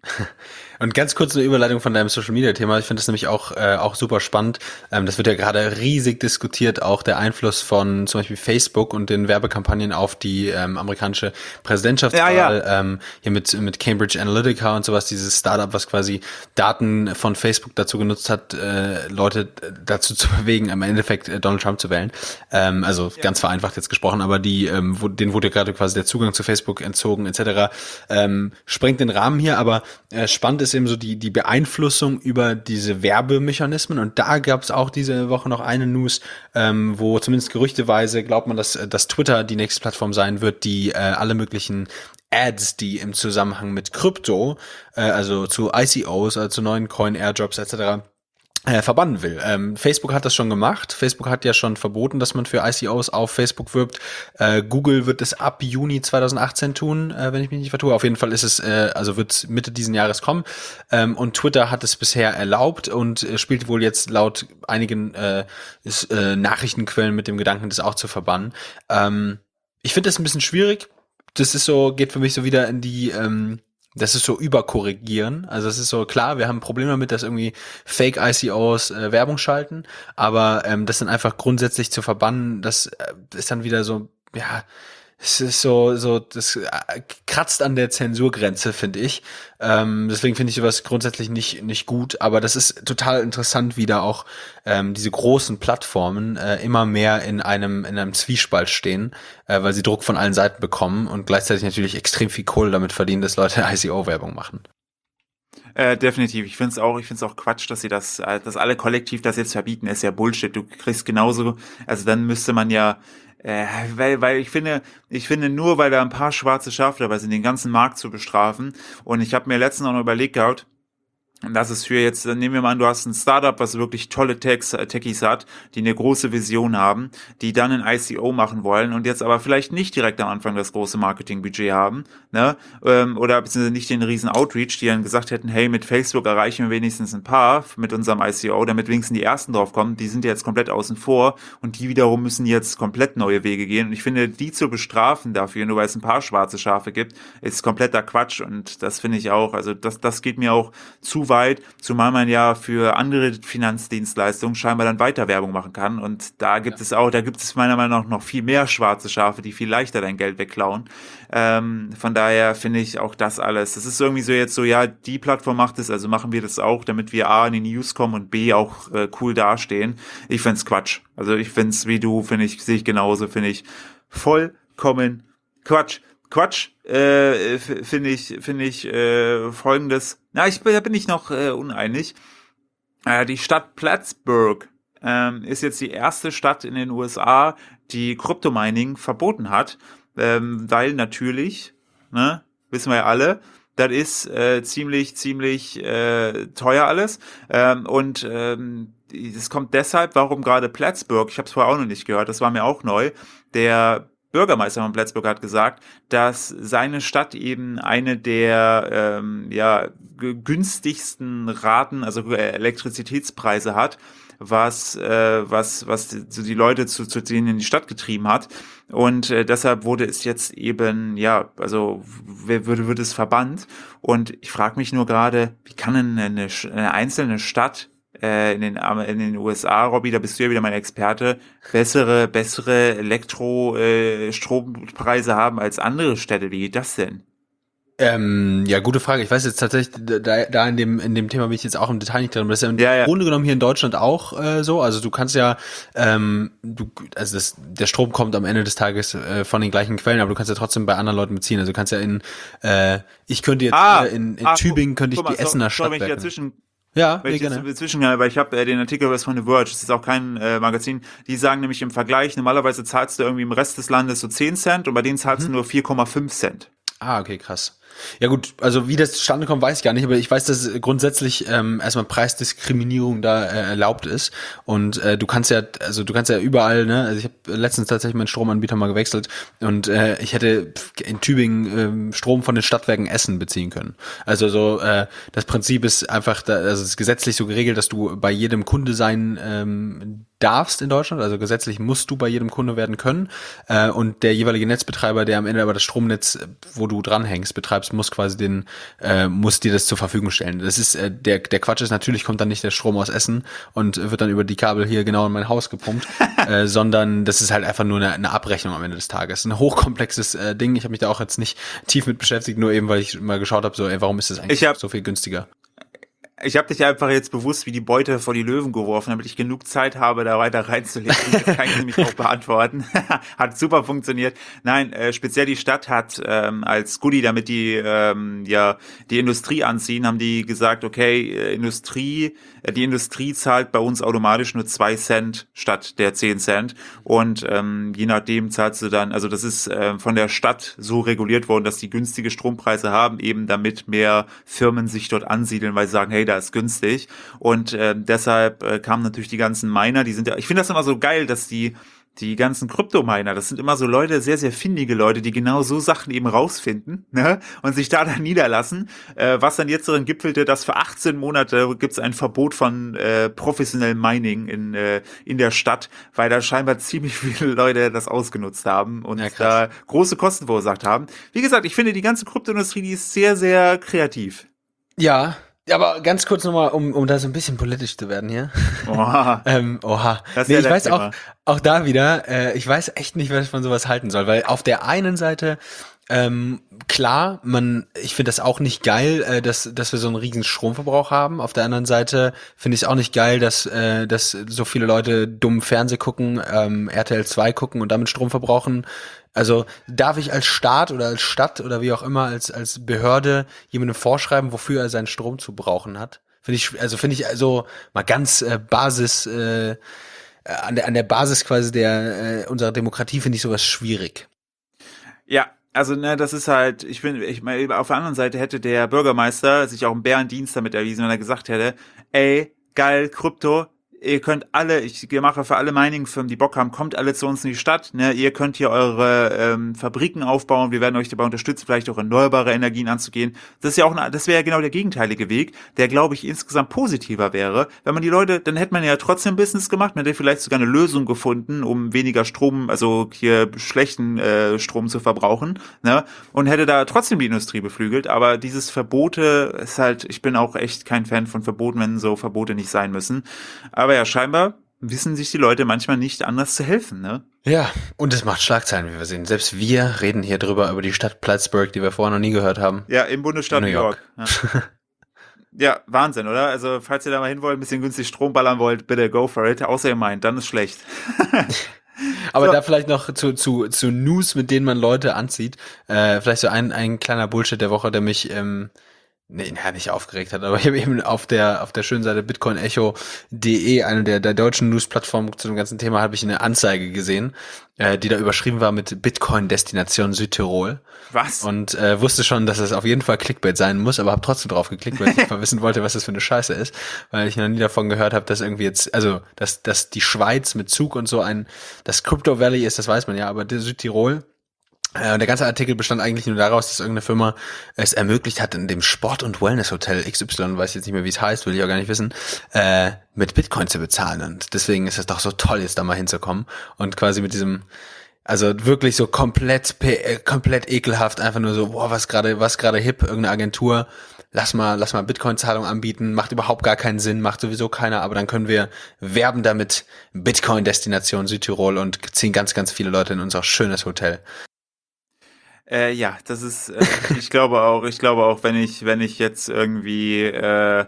Und ganz kurz eine Überleitung von deinem Social-Media-Thema. Ich finde das nämlich auch äh, auch super spannend. Ähm, das wird ja gerade riesig diskutiert, auch der Einfluss von zum Beispiel Facebook und den Werbekampagnen auf die ähm, amerikanische Präsidentschaftswahl. Ja, ja. Ähm, hier mit mit Cambridge Analytica und sowas, dieses Startup, was quasi Daten von Facebook dazu genutzt hat, äh, Leute dazu zu bewegen, im Endeffekt äh, Donald Trump zu wählen. Ähm, also ja. Ganz vereinfacht jetzt gesprochen, aber die, ähm, wo, denen wurde gerade quasi der Zugang zu Facebook entzogen, et cetera. Ähm, sprengt den Rahmen hier, aber äh, spannend ist eben so die die Beeinflussung über diese Werbemechanismen, und da gab es auch diese Woche noch eine News, ähm, wo zumindest gerüchteweise glaubt man, dass, dass Twitter die nächste Plattform sein wird, die äh, alle möglichen Ads, die im Zusammenhang mit Krypto, äh, also zu I C Os, also zu neuen Coin-Airdrops et cetera Äh, verbannen will. Ähm, Facebook hat das schon gemacht. Facebook hat ja schon verboten, dass man für I C Os auf Facebook wirbt. Äh, Google wird es ab Juni zwanzig achtzehn tun, äh, wenn ich mich nicht vertue. Auf jeden Fall ist es, äh, also wird es Mitte diesen Jahres kommen. Ähm, und Twitter hat es bisher erlaubt und äh, spielt wohl jetzt laut einigen äh, ist, äh, Nachrichtenquellen mit dem Gedanken, das auch zu verbannen. Ähm, ich finde das ein bisschen schwierig. Das ist so, geht für mich so wieder in die ähm, das ist so überkorrigieren. Also es ist so, klar, wir haben ein Problem damit, dass irgendwie Fake-I C Os äh, Werbung schalten, aber ähm, das dann einfach grundsätzlich zu verbannen, das äh, ist dann wieder so, ja, es ist so, so, das äh, kratzt an der Zensurgrenze, finde ich. Ähm, deswegen finde ich sowas grundsätzlich nicht nicht gut, aber das ist total interessant, wie da auch ähm, diese großen Plattformen äh, immer mehr in einem in einem Zwiespalt stehen, äh, weil sie Druck von allen Seiten bekommen und gleichzeitig natürlich extrem viel Kohle damit verdienen, dass Leute I C O-Werbung machen. Äh, definitiv. Ich finde es auch, ich finde es auch Quatsch, dass sie das, äh, dass alle kollektiv das jetzt verbieten, ist ja Bullshit. Du kriegst genauso, also dann müsste man ja, äh, weil, weil ich finde, ich finde nur, weil da ein paar schwarze Schafe dabei sind, den ganzen Markt zu bestrafen. Und ich habe mir letztens auch noch überlegt gehabt, das ist für jetzt, nehmen wir mal an, du hast ein Startup, was wirklich tolle Techs, äh, Techies hat, die eine große Vision haben, die dann ein I C O machen wollen und jetzt aber vielleicht nicht direkt am Anfang das große Marketingbudget haben, ne, ähm, oder beziehungsweise nicht den riesen Outreach, die dann gesagt hätten, hey, mit Facebook erreichen wir wenigstens ein paar mit unserem I C O, damit wenigstens die ersten drauf kommen, die sind jetzt komplett außen vor und die wiederum müssen jetzt komplett neue Wege gehen und ich finde, die zu bestrafen dafür, nur weil es ein paar schwarze Schafe gibt, ist kompletter Quatsch und das finde ich auch, also das, das geht mir auch zu weit, zumal man ja für andere Finanzdienstleistungen scheinbar dann weiter Werbung machen kann und da gibt ja. es auch, da gibt es meiner Meinung nach noch viel mehr schwarze Schafe, die viel leichter dein Geld wegklauen. Ähm, von daher finde ich auch das alles, das ist irgendwie so jetzt so, ja, die Plattform macht es, also machen wir das auch, damit wir A, in die News kommen und B, auch äh, cool dastehen. Ich finde es Quatsch. Also ich finde es wie du, finde ich, sehe ich genauso, finde ich vollkommen Quatsch. Quatsch, äh, finde ich, finde ich äh, folgendes. Na, ich da bin ich noch äh, uneinig. Äh, die Stadt Plattsburgh ähm, ist jetzt die erste Stadt in den U S A, die Kryptomining verboten hat, ähm, weil natürlich, ne, wissen wir ja alle, das ist äh, ziemlich, ziemlich äh, teuer alles. Ähm, und ähm, es kommt deshalb, warum gerade Plattsburgh, ich habe es vorher auch noch nicht gehört, das war mir auch neu, der Bürgermeister von Plattsburgh hat gesagt, dass seine Stadt eben eine der ähm, ja, günstigsten Raten, also Elektrizitätspreise hat, was äh, was was so die Leute zu, zu denen in die Stadt getrieben hat und äh, deshalb wurde es jetzt eben ja also würde wird es verbannt und ich frage mich nur gerade, wie kann denn eine, eine einzelne Stadt in den in den U S A, Robby, da bist du ja wieder mein Experte, bessere bessere Elektro-Strompreise haben als andere Städte. Wie geht das denn? Ähm, ja, gute Frage. Ich weiß jetzt tatsächlich, da, da in dem in dem Thema bin ich jetzt auch im Detail nicht drin, aber das ist ja im ja, ja. Grunde genommen hier in Deutschland auch äh, so. Also du kannst ja, ähm, du, also das, der Strom kommt am Ende des Tages äh, von den gleichen Quellen, aber du kannst ja trotzdem bei anderen Leuten beziehen. Also du kannst ja in, äh, ich könnte jetzt ah, in, in ah, Tübingen könnte ich mal, die Essener so, Stadtwerke. Dazwischen Ja, weil ich gerne. Dazwischen, weil ich habe äh, den Artikel was von The Verge, das ist auch kein äh, Magazin, die sagen nämlich im Vergleich, normalerweise zahlst du irgendwie im Rest des Landes so zehn Cent und bei denen zahlst mhm. du nur vier Komma fünf Cent. Ah, okay, krass. Ja gut, also wie das zustande kommt, weiß ich gar nicht, aber ich weiß, dass grundsätzlich ähm, erstmal Preisdiskriminierung da äh, erlaubt ist und äh, du kannst ja, also du kannst ja überall, ne, also ich habe letztens tatsächlich meinen Stromanbieter mal gewechselt und äh, ich hätte in Tübingen äh, Strom von den Stadtwerken Essen beziehen können. Also so äh, das Prinzip ist einfach, da, also es ist gesetzlich so geregelt, dass du bei jedem Kunde sein ähm, darfst in Deutschland, also gesetzlich musst du bei jedem Kunde werden können äh, und der jeweilige Netzbetreiber, der am Ende aber das Stromnetz, wo du dranhängst, betreibst, muss quasi den, äh, muss dir das zur Verfügung stellen. Das ist, äh, der, der Quatsch ist, natürlich kommt dann nicht der Strom aus Essen und wird dann über die Kabel hier genau in mein Haus gepumpt, äh, sondern das ist halt einfach nur eine, eine Abrechnung am Ende des Tages. Ein hochkomplexes äh, Ding, ich habe mich da auch jetzt nicht tief mit beschäftigt, nur eben, weil ich mal geschaut habe, so, ey, warum ist das eigentlich hab, so viel günstiger? Ich habe dich einfach jetzt bewusst wie die Beute vor die Löwen geworfen, damit ich genug Zeit habe, da weiter reinzulegen. Das kann ich nämlich auch beantworten. Hat super funktioniert. Nein, äh, speziell die Stadt hat ähm, als Goodie, damit die ähm, ja die Industrie anziehen, haben die gesagt, okay, äh, Industrie, äh, die Industrie zahlt bei uns automatisch nur zwei Cent statt der zehn Cent. Und ähm, je nachdem zahlst du dann, also das ist äh, von der Stadt so reguliert worden, dass die günstige Strompreise haben, eben damit mehr Firmen sich dort ansiedeln, weil sie sagen, hey, da ist günstig und äh, deshalb äh, kamen natürlich die ganzen Miner, die sind ja, ich finde das immer so geil, dass die die ganzen Krypto-Miner, das sind immer so Leute, sehr, sehr findige Leute, die genau so Sachen eben rausfinden, ne, und sich da dann niederlassen, äh, was dann jetzt darin gipfelte, dass für achtzehn Monate gibt es ein Verbot von äh, professionellem Mining in äh, in der Stadt, weil da scheinbar ziemlich viele Leute das ausgenutzt haben und da äh, große Kosten verursacht haben. Wie gesagt, ich finde, die ganze Kryptoindustrie, die ist sehr, sehr kreativ. Ja, Ja, aber ganz kurz nochmal, um, um da so ein bisschen politisch zu werden hier. Oha. ähm, oha. Das ist nee, ja ich weiß Thema. auch, auch da wieder, äh, ich weiß echt nicht, was ich von sowas halten soll, weil auf der einen Seite, ähm, klar, man, ich finde das auch nicht geil, äh, dass, dass wir so einen riesen Stromverbrauch haben. Auf der anderen Seite finde ich es auch nicht geil, dass, äh, dass so viele Leute dumm Fernseh gucken, ähm, R T L zwei gucken und damit Strom verbrauchen. Also darf ich als Staat oder als Stadt oder wie auch immer als als Behörde jemandem vorschreiben, wofür er seinen Strom zu brauchen hat? Finde ich, also finde ich also mal ganz äh, Basis äh, an der an der Basis quasi der äh, unserer Demokratie finde ich sowas schwierig. Ja, also ne, das ist halt, ich bin, ich meine, auf der anderen Seite hätte der Bürgermeister sich auch einen Bärendienst damit erwiesen, wenn er gesagt hätte, ey, geil, Krypto, ihr könnt alle, ich mache für alle Mining-Firmen, die Bock haben, kommt alle zu uns in die Stadt, ne, ihr könnt hier eure ähm, Fabriken aufbauen, wir werden euch dabei unterstützen, vielleicht auch erneuerbare Energien anzugehen. Das ist ja auch, eine, das wäre ja genau der gegenteilige Weg, der, glaube ich, insgesamt positiver wäre. Wenn man die Leute, dann hätte man ja trotzdem Business gemacht, man hätte vielleicht sogar eine Lösung gefunden, um weniger Strom, also hier schlechten äh, Strom zu verbrauchen, ne, und hätte da trotzdem die Industrie beflügelt, aber dieses Verbote ist halt, ich bin auch echt kein Fan von Verboten, wenn so Verbote nicht sein müssen. Aber ja, scheinbar wissen sich die Leute manchmal nicht anders zu helfen, ne? Ja, und es macht Schlagzeilen, wie wir sehen. Selbst wir reden hier drüber, über die Stadt Plattsburgh, die wir vorher noch nie gehört haben. Ja, im Bundesstaat New York. New York. Ja. Ja, Wahnsinn, oder? Also, falls ihr da mal hin wollt, ein bisschen günstig Strom ballern wollt, bitte go for it. Außer ihr meint, dann ist schlecht. Aber so. Da vielleicht noch zu, zu, zu News, mit denen man Leute anzieht. Äh, vielleicht so ein, ein kleiner Bullshit der Woche, der mich ähm, nee, ja, nicht aufgeregt hat, aber ich habe eben auf der auf der schönen Seite bitcoin echo punkt de, eine der, der deutschen News-Plattformen zu dem ganzen Thema, habe ich eine Anzeige gesehen, äh, die da überschrieben war mit Bitcoin-Destination Südtirol. Was? Und äh, wusste schon, dass es auf jeden Fall Clickbait sein muss, aber habe trotzdem drauf geklickt, weil ich mal wissen wollte, was das für eine Scheiße ist, weil ich noch nie davon gehört habe, dass irgendwie jetzt, also dass dass die Schweiz mit Zug und so ein, das Crypto Valley ist, das weiß man ja, aber der Südtirol. Äh, der ganze Artikel bestand eigentlich nur daraus, dass irgendeine Firma es ermöglicht hat, in dem Sport- und Wellness-Hotel X Y, weiß jetzt nicht mehr, wie es heißt, will ich auch gar nicht wissen, äh, mit Bitcoin zu bezahlen. Und deswegen ist es doch so toll, jetzt da mal hinzukommen und quasi mit diesem, also wirklich so komplett, äh, komplett ekelhaft, einfach nur so, boah, was gerade, was gerade hip, irgendeine Agentur, lass mal, lass mal Bitcoin-Zahlung anbieten, macht überhaupt gar keinen Sinn, macht sowieso keiner, aber dann können wir werben damit Bitcoin-Destination Südtirol und ziehen ganz, ganz viele Leute in unser schönes Hotel. Äh, ja, das ist, äh, ich glaube auch, ich glaube auch, wenn ich, wenn ich jetzt irgendwie, äh,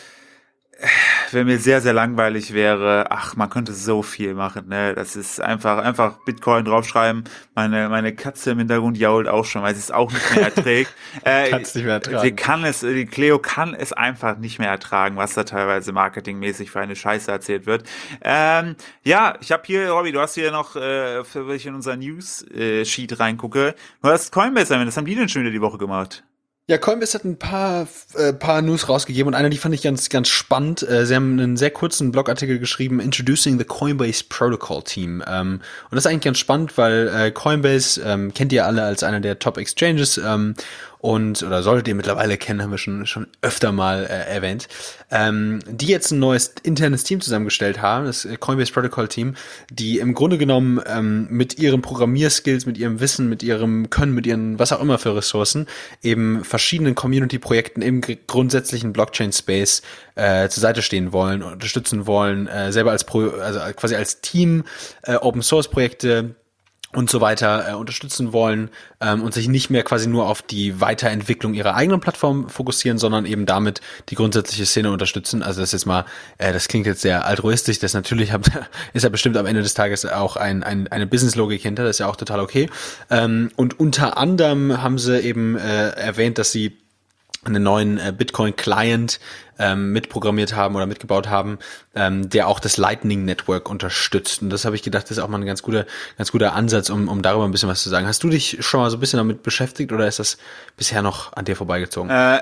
wenn mir sehr, sehr langweilig wäre, ach, man könnte so viel machen, ne, das ist einfach, einfach Bitcoin draufschreiben, meine, meine Katze im Hintergrund jault auch schon, weil sie es auch nicht mehr erträgt. äh, Kann's nicht mehr ertragen. Sie kann es, die Cleo kann es einfach nicht mehr ertragen, was da teilweise marketingmäßig für eine Scheiße erzählt wird. Ähm, ja, ich habe hier, Robby, du hast hier noch, äh, für ich in unser News-Sheet reingucke, du hast Coinbase erwähnt, das haben die denn schon wieder die Woche gemacht? Ja, Coinbase hat ein paar, äh, paar News rausgegeben und eine, die fand ich ganz, ganz spannend. Äh, sie haben einen sehr kurzen Blogartikel geschrieben, Introducing the Coinbase Protocol Team. Ähm, und das ist eigentlich ganz spannend, weil äh, Coinbase ähm, kennt ihr alle als einer der Top Exchanges ähm, und, oder solltet ihr mittlerweile kennen, haben wir schon, schon öfter mal äh, erwähnt, ähm, die jetzt ein neues internes Team zusammengestellt haben, das Coinbase Protocol Team, die im Grunde genommen ähm, mit ihren Programmierskills, mit ihrem Wissen, mit ihrem Können, mit ihren was auch immer für Ressourcen eben verschiedenen Community-Projekten im g- grundsätzlichen Blockchain-Space äh, zur Seite stehen wollen, unterstützen wollen, äh, selber als Pro, also quasi als Team äh, Open-Source-Projekte und so weiter äh, unterstützen wollen ähm, und sich nicht mehr quasi nur auf die Weiterentwicklung ihrer eigenen Plattform fokussieren, sondern eben damit die grundsätzliche Szene unterstützen. Also das ist jetzt mal, äh, das klingt jetzt sehr altruistisch, das natürlich hat, ist ja bestimmt am Ende des Tages auch ein, ein, eine Business-Logik hinter, das ist ja auch total okay. Ähm, und unter anderem haben sie eben äh, erwähnt, dass sie einen neuen äh, Bitcoin-Client ähm, mitprogrammiert haben oder mitgebaut haben, ähm, der auch das Lightning Network unterstützt. Und das habe ich gedacht, das ist auch mal ein ganz guter, ganz guter Ansatz, um, um darüber ein bisschen was zu sagen. Hast du dich schon mal so ein bisschen damit beschäftigt oder ist das bisher noch an dir vorbeigezogen? Äh,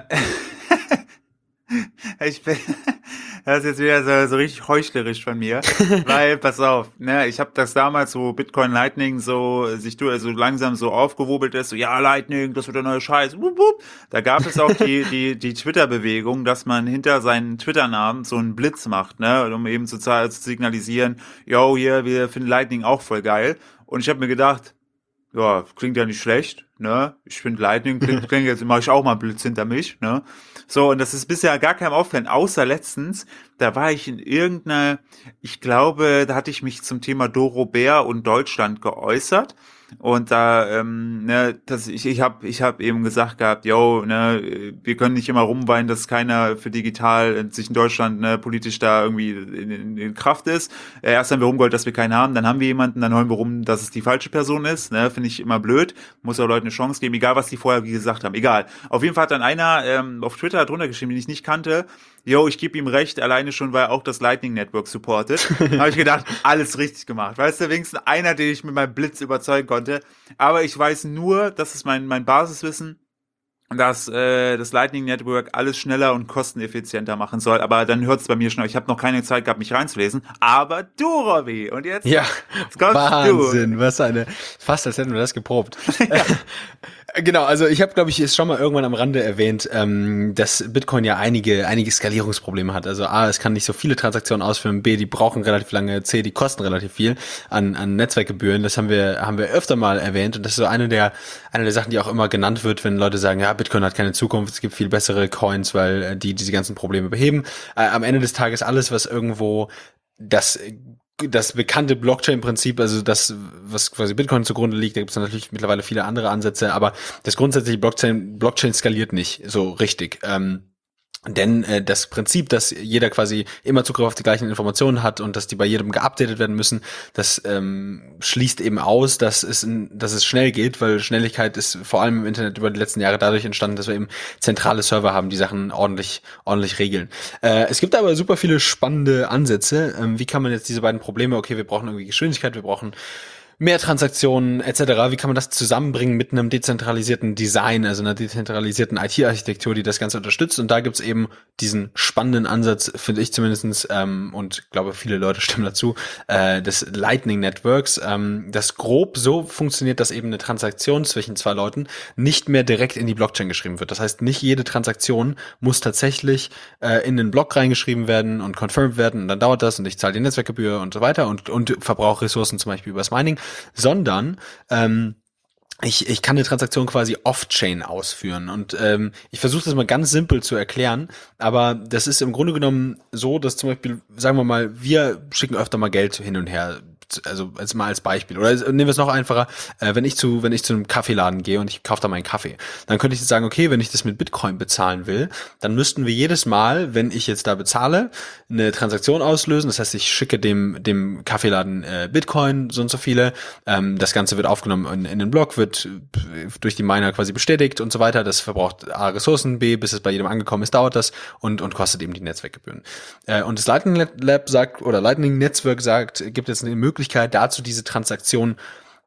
ich bin, das ist jetzt wieder so, so richtig heuchlerisch von mir, weil, pass auf, ne, ich habe das damals, so Bitcoin Lightning so sich du so langsam so aufgewobelt ist, so ja, Lightning, das wird der neue Scheiß, wup, wup. Da gab es auch die die die Twitter-Bewegung, dass man hinter seinen Twitter-Namen so einen Blitz macht, ne, um eben zu, zu signalisieren, yo, hier, wir finden Lightning auch voll geil. Und ich habe mir gedacht, ja, klingt ja nicht schlecht, ne? Ich finde Lightning klingt, klingt jetzt mache ich auch mal Blitz hinter mich, ne? So, und das ist bisher gar keinem aufgefallen, außer letztens, da war ich in irgendeiner, ich glaube, da hatte ich mich zum Thema Doro Bär und Deutschland geäußert. Und da, ähm, ne, das, ich, ich habe ich hab eben gesagt gehabt, yo, ne, wir können nicht immer rumweinen, dass keiner für digital sich in Deutschland ne, politisch da irgendwie in, in, in Kraft ist. Äh, erst haben wir rumgeholt, dass wir keinen haben, dann haben wir jemanden, dann heulen wir rum, dass es die falsche Person ist. Ne, finde ich immer blöd. Muss auch Leuten eine Chance geben, egal was die vorher gesagt haben. Egal. Auf jeden Fall hat dann einer ähm, auf Twitter drunter geschrieben, den ich nicht kannte, yo, ich gebe ihm recht, alleine schon, weil er auch das Lightning Network supportet. Habe ich gedacht, alles richtig gemacht. Weißt du, wenigstens einer, den ich mit meinem Blitz überzeugen konnte. Aber ich weiß nur, das ist mein, mein Basiswissen, dass äh, das Lightning Network alles schneller und kosteneffizienter machen soll. Aber dann hört es bei mir schon auf. Ich habe noch keine Zeit gehabt, mich reinzulesen. Aber du, Robby, und jetzt, ja, jetzt kommst Wahnsinn, du. Was eine, fast als hätten wir das geprobt. Ja. Genau, also ich habe, glaube ich, es schon mal irgendwann am Rande erwähnt, ähm, dass Bitcoin ja einige einige Skalierungsprobleme hat. Also A, es kann nicht so viele Transaktionen ausführen, B, die brauchen relativ lange, C, die kosten relativ viel an an Netzwerkgebühren. Das haben wir haben wir öfter mal erwähnt und das ist so eine der eine der Sachen, die auch immer genannt wird, wenn Leute sagen, ja, Bitcoin hat keine Zukunft, es gibt viel bessere Coins, weil äh, die diese ganzen Probleme beheben. Äh, am Ende des Tages alles, was irgendwo das das bekannte Blockchain-Prinzip, also das, was quasi Bitcoin zugrunde liegt, da gibt es natürlich mittlerweile viele andere Ansätze, aber das grundsätzliche Blockchain, Blockchain skaliert nicht so richtig. Ähm, Denn äh, das Prinzip, dass jeder quasi immer Zugriff auf die gleichen Informationen hat und dass die bei jedem geupdatet werden müssen, das ähm, schließt eben aus, dass es, dass es schnell geht, weil Schnelligkeit ist vor allem im Internet über die letzten Jahre dadurch entstanden, dass wir eben zentrale Server haben, die Sachen ordentlich ordentlich regeln. Äh, es gibt aber super viele spannende Ansätze. Ähm, wie kann man jetzt diese beiden Probleme, okay, wir brauchen irgendwie Geschwindigkeit, wir brauchen mehr Transaktionen et cetera. Wie kann man das zusammenbringen mit einem dezentralisierten Design, also einer dezentralisierten I T-Architektur, die das Ganze unterstützt? Und da gibt's eben diesen spannenden Ansatz, finde ich zumindestens, ähm, und glaube, viele Leute stimmen dazu, äh, des Lightning Networks, ähm, das grob so funktioniert, dass eben eine Transaktion zwischen zwei Leuten nicht mehr direkt in die Blockchain geschrieben wird. Das heißt, nicht jede Transaktion muss tatsächlich äh, in den Block reingeschrieben werden und confirmed werden und dann dauert das und ich zahle die Netzwerkgebühr und so weiter und, und verbrauche Ressourcen zum Beispiel übers Mining, sondern ähm, ich, ich kann eine Transaktion quasi off-chain ausführen und ähm, ich versuche das mal ganz simpel zu erklären, aber das ist im Grunde genommen so, dass zum Beispiel, sagen wir mal, wir schicken öfter mal Geld hin und her, also als mal als Beispiel, oder nehmen wir es noch einfacher, äh, wenn ich zu wenn ich zu einem Kaffeeladen gehe und ich kaufe da meinen Kaffee, dann könnte ich jetzt sagen, okay, wenn ich das mit Bitcoin bezahlen will, dann müssten wir jedes Mal, wenn ich jetzt da bezahle, eine Transaktion auslösen, das heißt, ich schicke dem dem Kaffeeladen äh, Bitcoin, so und so viele, ähm, das Ganze wird aufgenommen in, in den Block, wird durch die Miner quasi bestätigt und so weiter, das verbraucht A, Ressourcen, B, bis es bei jedem angekommen ist, dauert das und und kostet eben die Netzwerkgebühren. Äh, und das Lightning Lab sagt, oder Lightning Netzwerk sagt, gibt jetzt eine Möglichkeit dazu, diese Transaktion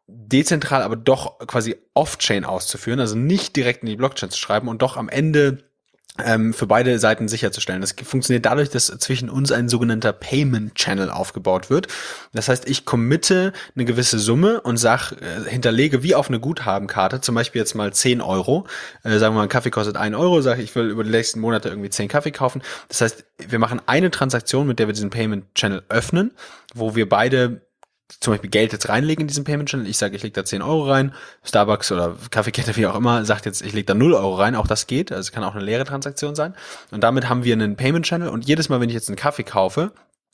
dezentral, aber doch quasi off-chain auszuführen, also nicht direkt in die Blockchain zu schreiben und doch am Ende ähm, für beide Seiten sicherzustellen. Das funktioniert dadurch, dass zwischen uns ein sogenannter Payment Channel aufgebaut wird. Das heißt, ich committe eine gewisse Summe und sag, äh, hinterlege wie auf eine Guthabenkarte, zum Beispiel jetzt mal zehn Euro. Äh, sagen wir mal, ein Kaffee kostet ein Euro, sage ich, ich will über die nächsten Monate irgendwie zehn Kaffee kaufen. Das heißt, wir machen eine Transaktion, mit der wir diesen Payment Channel öffnen, wo wir beide zum Beispiel Geld jetzt reinlegen in diesen Payment Channel. Ich sage, ich lege da zehn Euro rein. Starbucks oder Kaffeekette, wie auch immer, sagt jetzt, ich lege da null Euro rein. Auch das geht. Also es kann auch eine leere Transaktion sein. Und damit haben wir einen Payment Channel. Und jedes Mal, wenn ich jetzt einen Kaffee kaufe,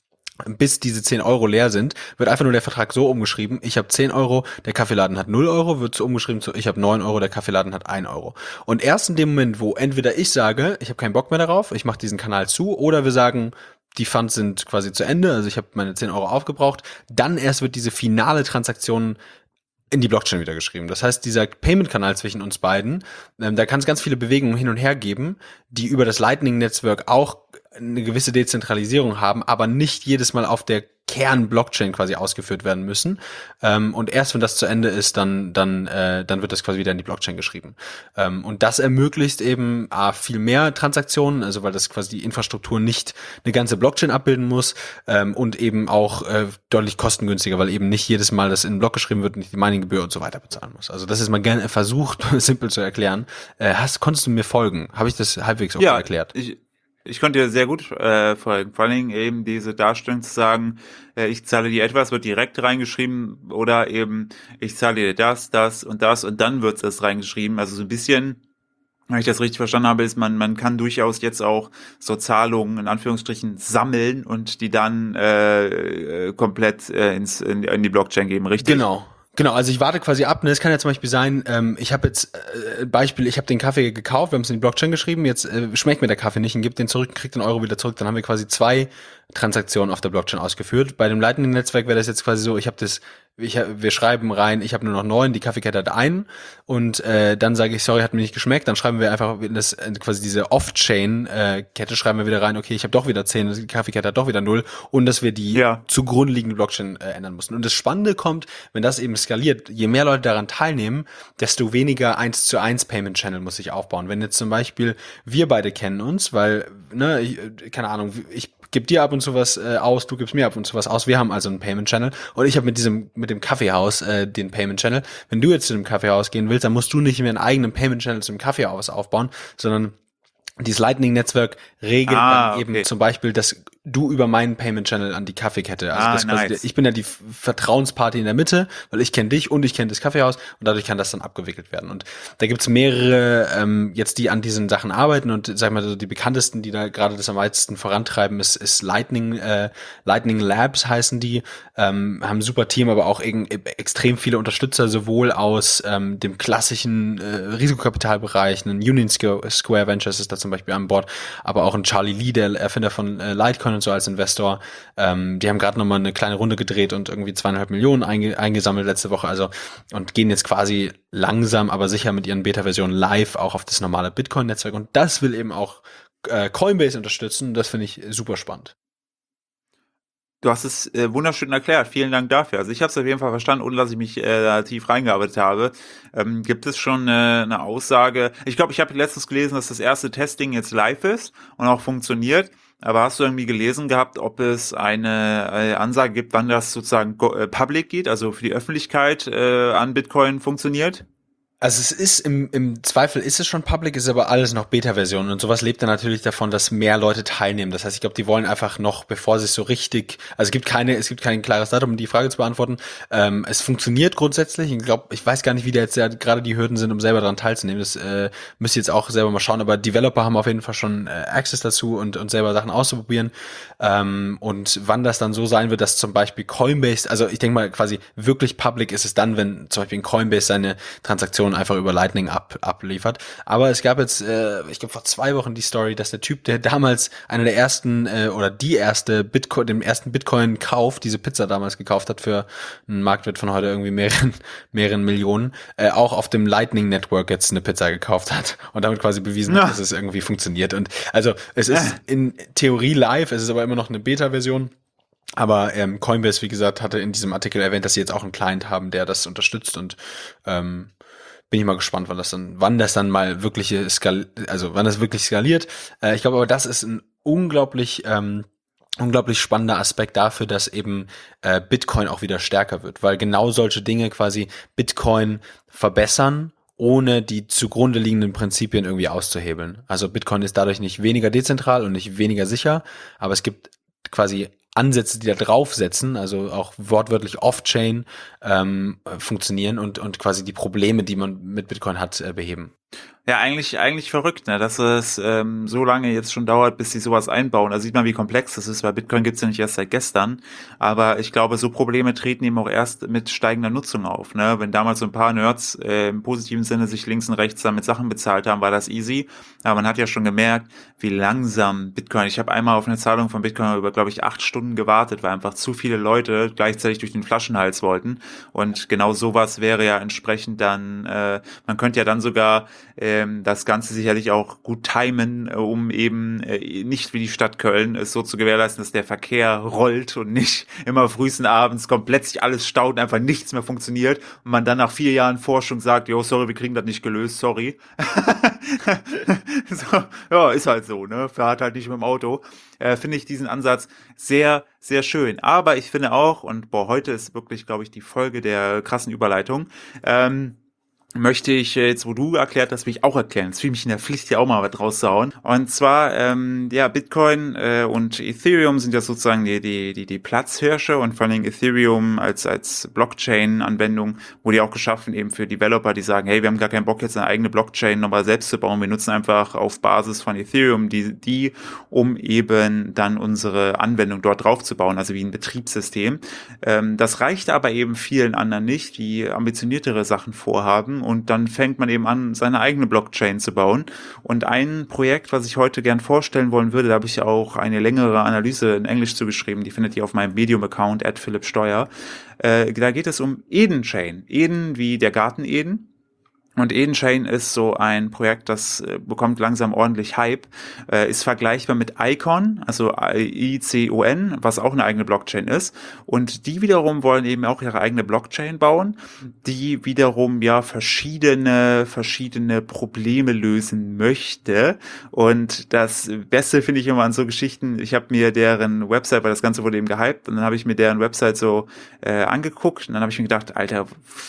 bis diese zehn Euro leer sind, wird einfach nur der Vertrag so umgeschrieben, ich habe zehn Euro, der Kaffeeladen hat null Euro, wird so umgeschrieben zu, ich habe neun Euro, der Kaffeeladen hat ein Euro. Und erst in dem Moment, wo entweder ich sage, ich habe keinen Bock mehr darauf, ich mache diesen Kanal zu, oder wir sagen, die Funds sind quasi zu Ende, also ich habe meine zehn Euro aufgebraucht, dann erst wird diese finale Transaktion in die Blockchain wieder geschrieben. Das heißt, dieser Payment-Kanal zwischen uns beiden, ähm, da kann es ganz viele Bewegungen hin und her geben, die über das Lightning-Netzwerk auch eine gewisse Dezentralisierung haben, aber nicht jedes Mal auf der Kern-Blockchain quasi ausgeführt werden müssen. Ähm, und erst wenn das zu Ende ist, dann dann äh, dann wird das quasi wieder in die Blockchain geschrieben. Ähm, und das ermöglicht eben A, viel mehr Transaktionen, also weil das quasi die Infrastruktur nicht eine ganze Blockchain abbilden muss, ähm, und eben auch äh, deutlich kostengünstiger, weil eben nicht jedes Mal das in einen Block geschrieben wird und nicht die Mininggebühr und so weiter bezahlen muss. Also das ist mal gerne versucht, simpel zu erklären. Äh, hast, konntest du mir folgen? Habe ich das halbwegs okay ja, erklärt? Ich Ich konnte dir sehr gut äh, folgen. Vor allen Dingen eben diese Darstellung zu sagen, äh, ich zahle dir etwas, wird direkt reingeschrieben, oder eben ich zahle dir das, das und das und dann wird es erst reingeschrieben. Also so ein bisschen, wenn ich das richtig verstanden habe, ist man man kann durchaus jetzt auch so Zahlungen in Anführungsstrichen sammeln und die dann äh, komplett äh, ins in, in die Blockchain geben, richtig? Genau. Genau, also ich warte quasi ab. Ne? Es kann ja zum Beispiel sein, ähm, ich habe jetzt äh, Beispiel, ich habe den Kaffee gekauft, wir haben es in die Blockchain geschrieben, jetzt äh, schmeckt mir der Kaffee nicht und gibt den zurück, kriegt den Euro wieder zurück, dann haben wir quasi zwei Transaktionen auf der Blockchain ausgeführt. Bei dem Lightning-Netzwerk wäre das jetzt quasi so, ich habe das, ich, wir schreiben rein, ich habe nur noch neun, die Kaffeekette hat einen und äh, dann sage ich, sorry, hat mir nicht geschmeckt, dann schreiben wir einfach das quasi diese Off-Chain-Kette, äh, schreiben wir wieder rein, okay, ich habe doch wieder zehn, die Kaffeekette hat doch wieder null und dass wir die ja. zugrunde liegende Blockchain äh, ändern mussten. Und das Spannende kommt, wenn das eben skaliert, je mehr Leute daran teilnehmen, desto weniger eins zu eins Payment Channel muss ich aufbauen. Wenn jetzt zum Beispiel wir beide kennen uns, weil, ne, ich, keine Ahnung, ich gebe dir ab und zu was äh, aus, du gibst mir ab und zu was aus, wir haben also einen Payment Channel und ich habe mit diesem, mit dem Kaffeehaus äh, den Payment Channel. Wenn du jetzt zu dem Kaffeehaus gehen willst, dann musst du nicht mehr einen eigenen Payment Channel zum Kaffeehaus aufbauen, sondern dieses Lightning-Netzwerk regelt ah, dann eben okay. zum Beispiel, dass du über meinen Payment-Channel an die Kaffeekette, also ah, das quasi, nice. ich bin ja die Vertrauensparty in der Mitte, weil ich kenne dich und ich kenne das Kaffeehaus und dadurch kann das dann abgewickelt werden. Und da gibt's mehrere ähm, jetzt, die an diesen Sachen arbeiten und sag mal so die bekanntesten, die da gerade das am meisten vorantreiben, ist, ist Lightning, äh, Lightning Labs heißen die, ähm, haben ein super Team, aber auch eben extrem viele Unterstützer, sowohl aus ähm, dem klassischen äh, Risikokapitalbereich, ein Union Square Ventures ist da zum Beispiel an Bord, aber auch ein Charlie Lee, der Erfinder von äh, Litecoin und so als Investor. Ähm, die haben gerade nochmal eine kleine Runde gedreht und irgendwie zweieinhalb Millionen einge- eingesammelt letzte Woche, also und gehen jetzt quasi langsam, aber sicher mit ihren Beta-Versionen live auch auf das normale Bitcoin-Netzwerk und das will eben auch äh, Coinbase unterstützen. Das finde ich super spannend. Du hast es äh, wunderschön erklärt. Vielen Dank dafür. Also ich habe es auf jeden Fall verstanden, ohne dass ich mich äh, tief reingearbeitet habe. Ähm, gibt es schon äh, eine Aussage? Ich glaube, ich habe letztens gelesen, dass das erste Testing jetzt live ist und auch funktioniert. Aber hast du irgendwie gelesen gehabt, ob es eine äh, Ansage gibt, wann das sozusagen go- äh, public geht, also für die Öffentlichkeit äh, an Bitcoin funktioniert? Also es ist im, im Zweifel ist es schon public, ist aber alles noch Beta-Version und sowas lebt dann natürlich davon, dass mehr Leute teilnehmen. Das heißt, ich glaube, die wollen einfach noch, bevor sie es so richtig, also es gibt keine, es gibt kein klares Datum, um die Frage zu beantworten. Ähm, es funktioniert grundsätzlich. Ich glaube, ich weiß gar nicht, wie da jetzt ja gerade die Hürden sind, um selber daran teilzunehmen. Das äh, müsst ihr jetzt auch selber mal schauen. Aber Developer haben auf jeden Fall schon äh, Access dazu und und selber Sachen auszuprobieren. Ähm, und wann das dann so sein wird, dass zum Beispiel Coinbase, also ich denke mal quasi wirklich public ist es dann, wenn zum Beispiel Coinbase seine Transaktionen einfach über Lightning ab, abliefert. Aber es gab jetzt, äh, ich glaube vor zwei Wochen die Story, dass der Typ, der damals einer der ersten äh, oder die erste Bitcoin, den ersten Bitcoin-Kauf, diese Pizza damals gekauft hat für einen Marktwert von heute irgendwie mehreren, mehreren Millionen, äh, auch auf dem Lightning Network jetzt eine Pizza gekauft hat und damit quasi bewiesen hat, ja. dass es irgendwie funktioniert. Und also es ist in Theorie live, es ist aber immer noch eine Beta-Version. Aber ähm, Coinbase, wie gesagt, hatte in diesem Artikel erwähnt, dass sie jetzt auch einen Client haben, der das unterstützt und ähm, bin ich mal gespannt, wann das dann, wann das dann mal wirkliche skal, also wann das wirklich skaliert. Äh, ich glaube aber, das ist ein unglaublich, ähm, unglaublich spannender Aspekt dafür, dass eben äh, Bitcoin auch wieder stärker wird, weil genau solche Dinge quasi Bitcoin verbessern, ohne die zugrunde liegenden Prinzipien irgendwie auszuhebeln. Also Bitcoin ist dadurch nicht weniger dezentral und nicht weniger sicher, aber es gibt quasi Ansätze, die da draufsetzen, also auch wortwörtlich off-chain ähm, funktionieren und und quasi die Probleme, die man mit Bitcoin hat, äh, beheben. Ja, eigentlich, eigentlich verrückt, ne, dass es ähm, so lange jetzt schon dauert, bis sie sowas einbauen. Da sieht man, wie komplex das ist, weil Bitcoin gibt's ja nicht erst seit gestern. Aber ich glaube, so Probleme treten eben auch erst mit steigender Nutzung auf. Ne? Wenn damals so ein paar Nerds äh, im positiven Sinne sich links und rechts damit Sachen bezahlt haben, war das easy. Aber man hat ja schon gemerkt, wie langsam Bitcoin. Ich habe einmal auf eine Zahlung von Bitcoin über, glaube ich, acht Stunden gewartet, weil einfach zu viele Leute gleichzeitig durch den Flaschenhals wollten. Und genau sowas wäre ja entsprechend dann, äh, man könnte ja dann sogar ähm, das Ganze sicherlich auch gut timen, äh, um eben äh, nicht wie die Stadt Köln es so zu gewährleisten, dass der Verkehr rollt und nicht immer frühestens abends komplett sich alles staut und einfach nichts mehr funktioniert und man dann nach vier Jahren Forschung sagt, jo, sorry, wir kriegen das nicht gelöst, sorry. So, ja, ist halt so, ne? Fährt halt nicht mit dem Auto. Äh, finde ich diesen Ansatz sehr, sehr schön. Aber ich finde auch, und boah, heute ist wirklich, glaube ich, die Folge der krassen Überleitung, ähm, möchte ich jetzt, wo du erklärt hast, will ich auch erklären. Jetzt fühle ich mich in der Pflicht, hier auch mal was rauszuhauen. Und zwar, ähm, ja, Bitcoin äh, und Ethereum sind ja sozusagen die die die die Platzhirsche und vor allem Ethereum als als Blockchain-Anwendung wurde ja auch geschaffen eben für Developer, die sagen, hey, wir haben gar keinen Bock, jetzt eine eigene Blockchain nochmal selbst zu bauen. Wir nutzen einfach auf Basis von Ethereum die, die um eben dann unsere Anwendung dort drauf zu bauen, also wie ein Betriebssystem. Ähm, das reicht aber eben vielen anderen nicht, die ambitioniertere Sachen vorhaben. Und dann fängt man eben an, seine eigene Blockchain zu bauen. Und ein Projekt, was ich heute gern vorstellen wollen würde, da habe ich auch eine längere Analyse in Englisch zugeschrieben, die findet ihr auf meinem Medium-Account at Philipp Steuer. Äh, da geht es um Eden Chain. Eden wie der Garten Eden. Und Eden Chain ist so ein Projekt, das äh, bekommt langsam ordentlich Hype, äh, ist vergleichbar mit Icon, also I C O N, was auch eine eigene Blockchain ist. Und die wiederum wollen eben auch ihre eigene Blockchain bauen, die wiederum ja verschiedene, verschiedene Probleme lösen möchte. Und das Beste finde ich immer an so Geschichten, ich habe mir deren Website, weil das Ganze wurde eben gehypt, und dann habe ich mir deren Website so äh, angeguckt und dann habe ich mir gedacht, Alter,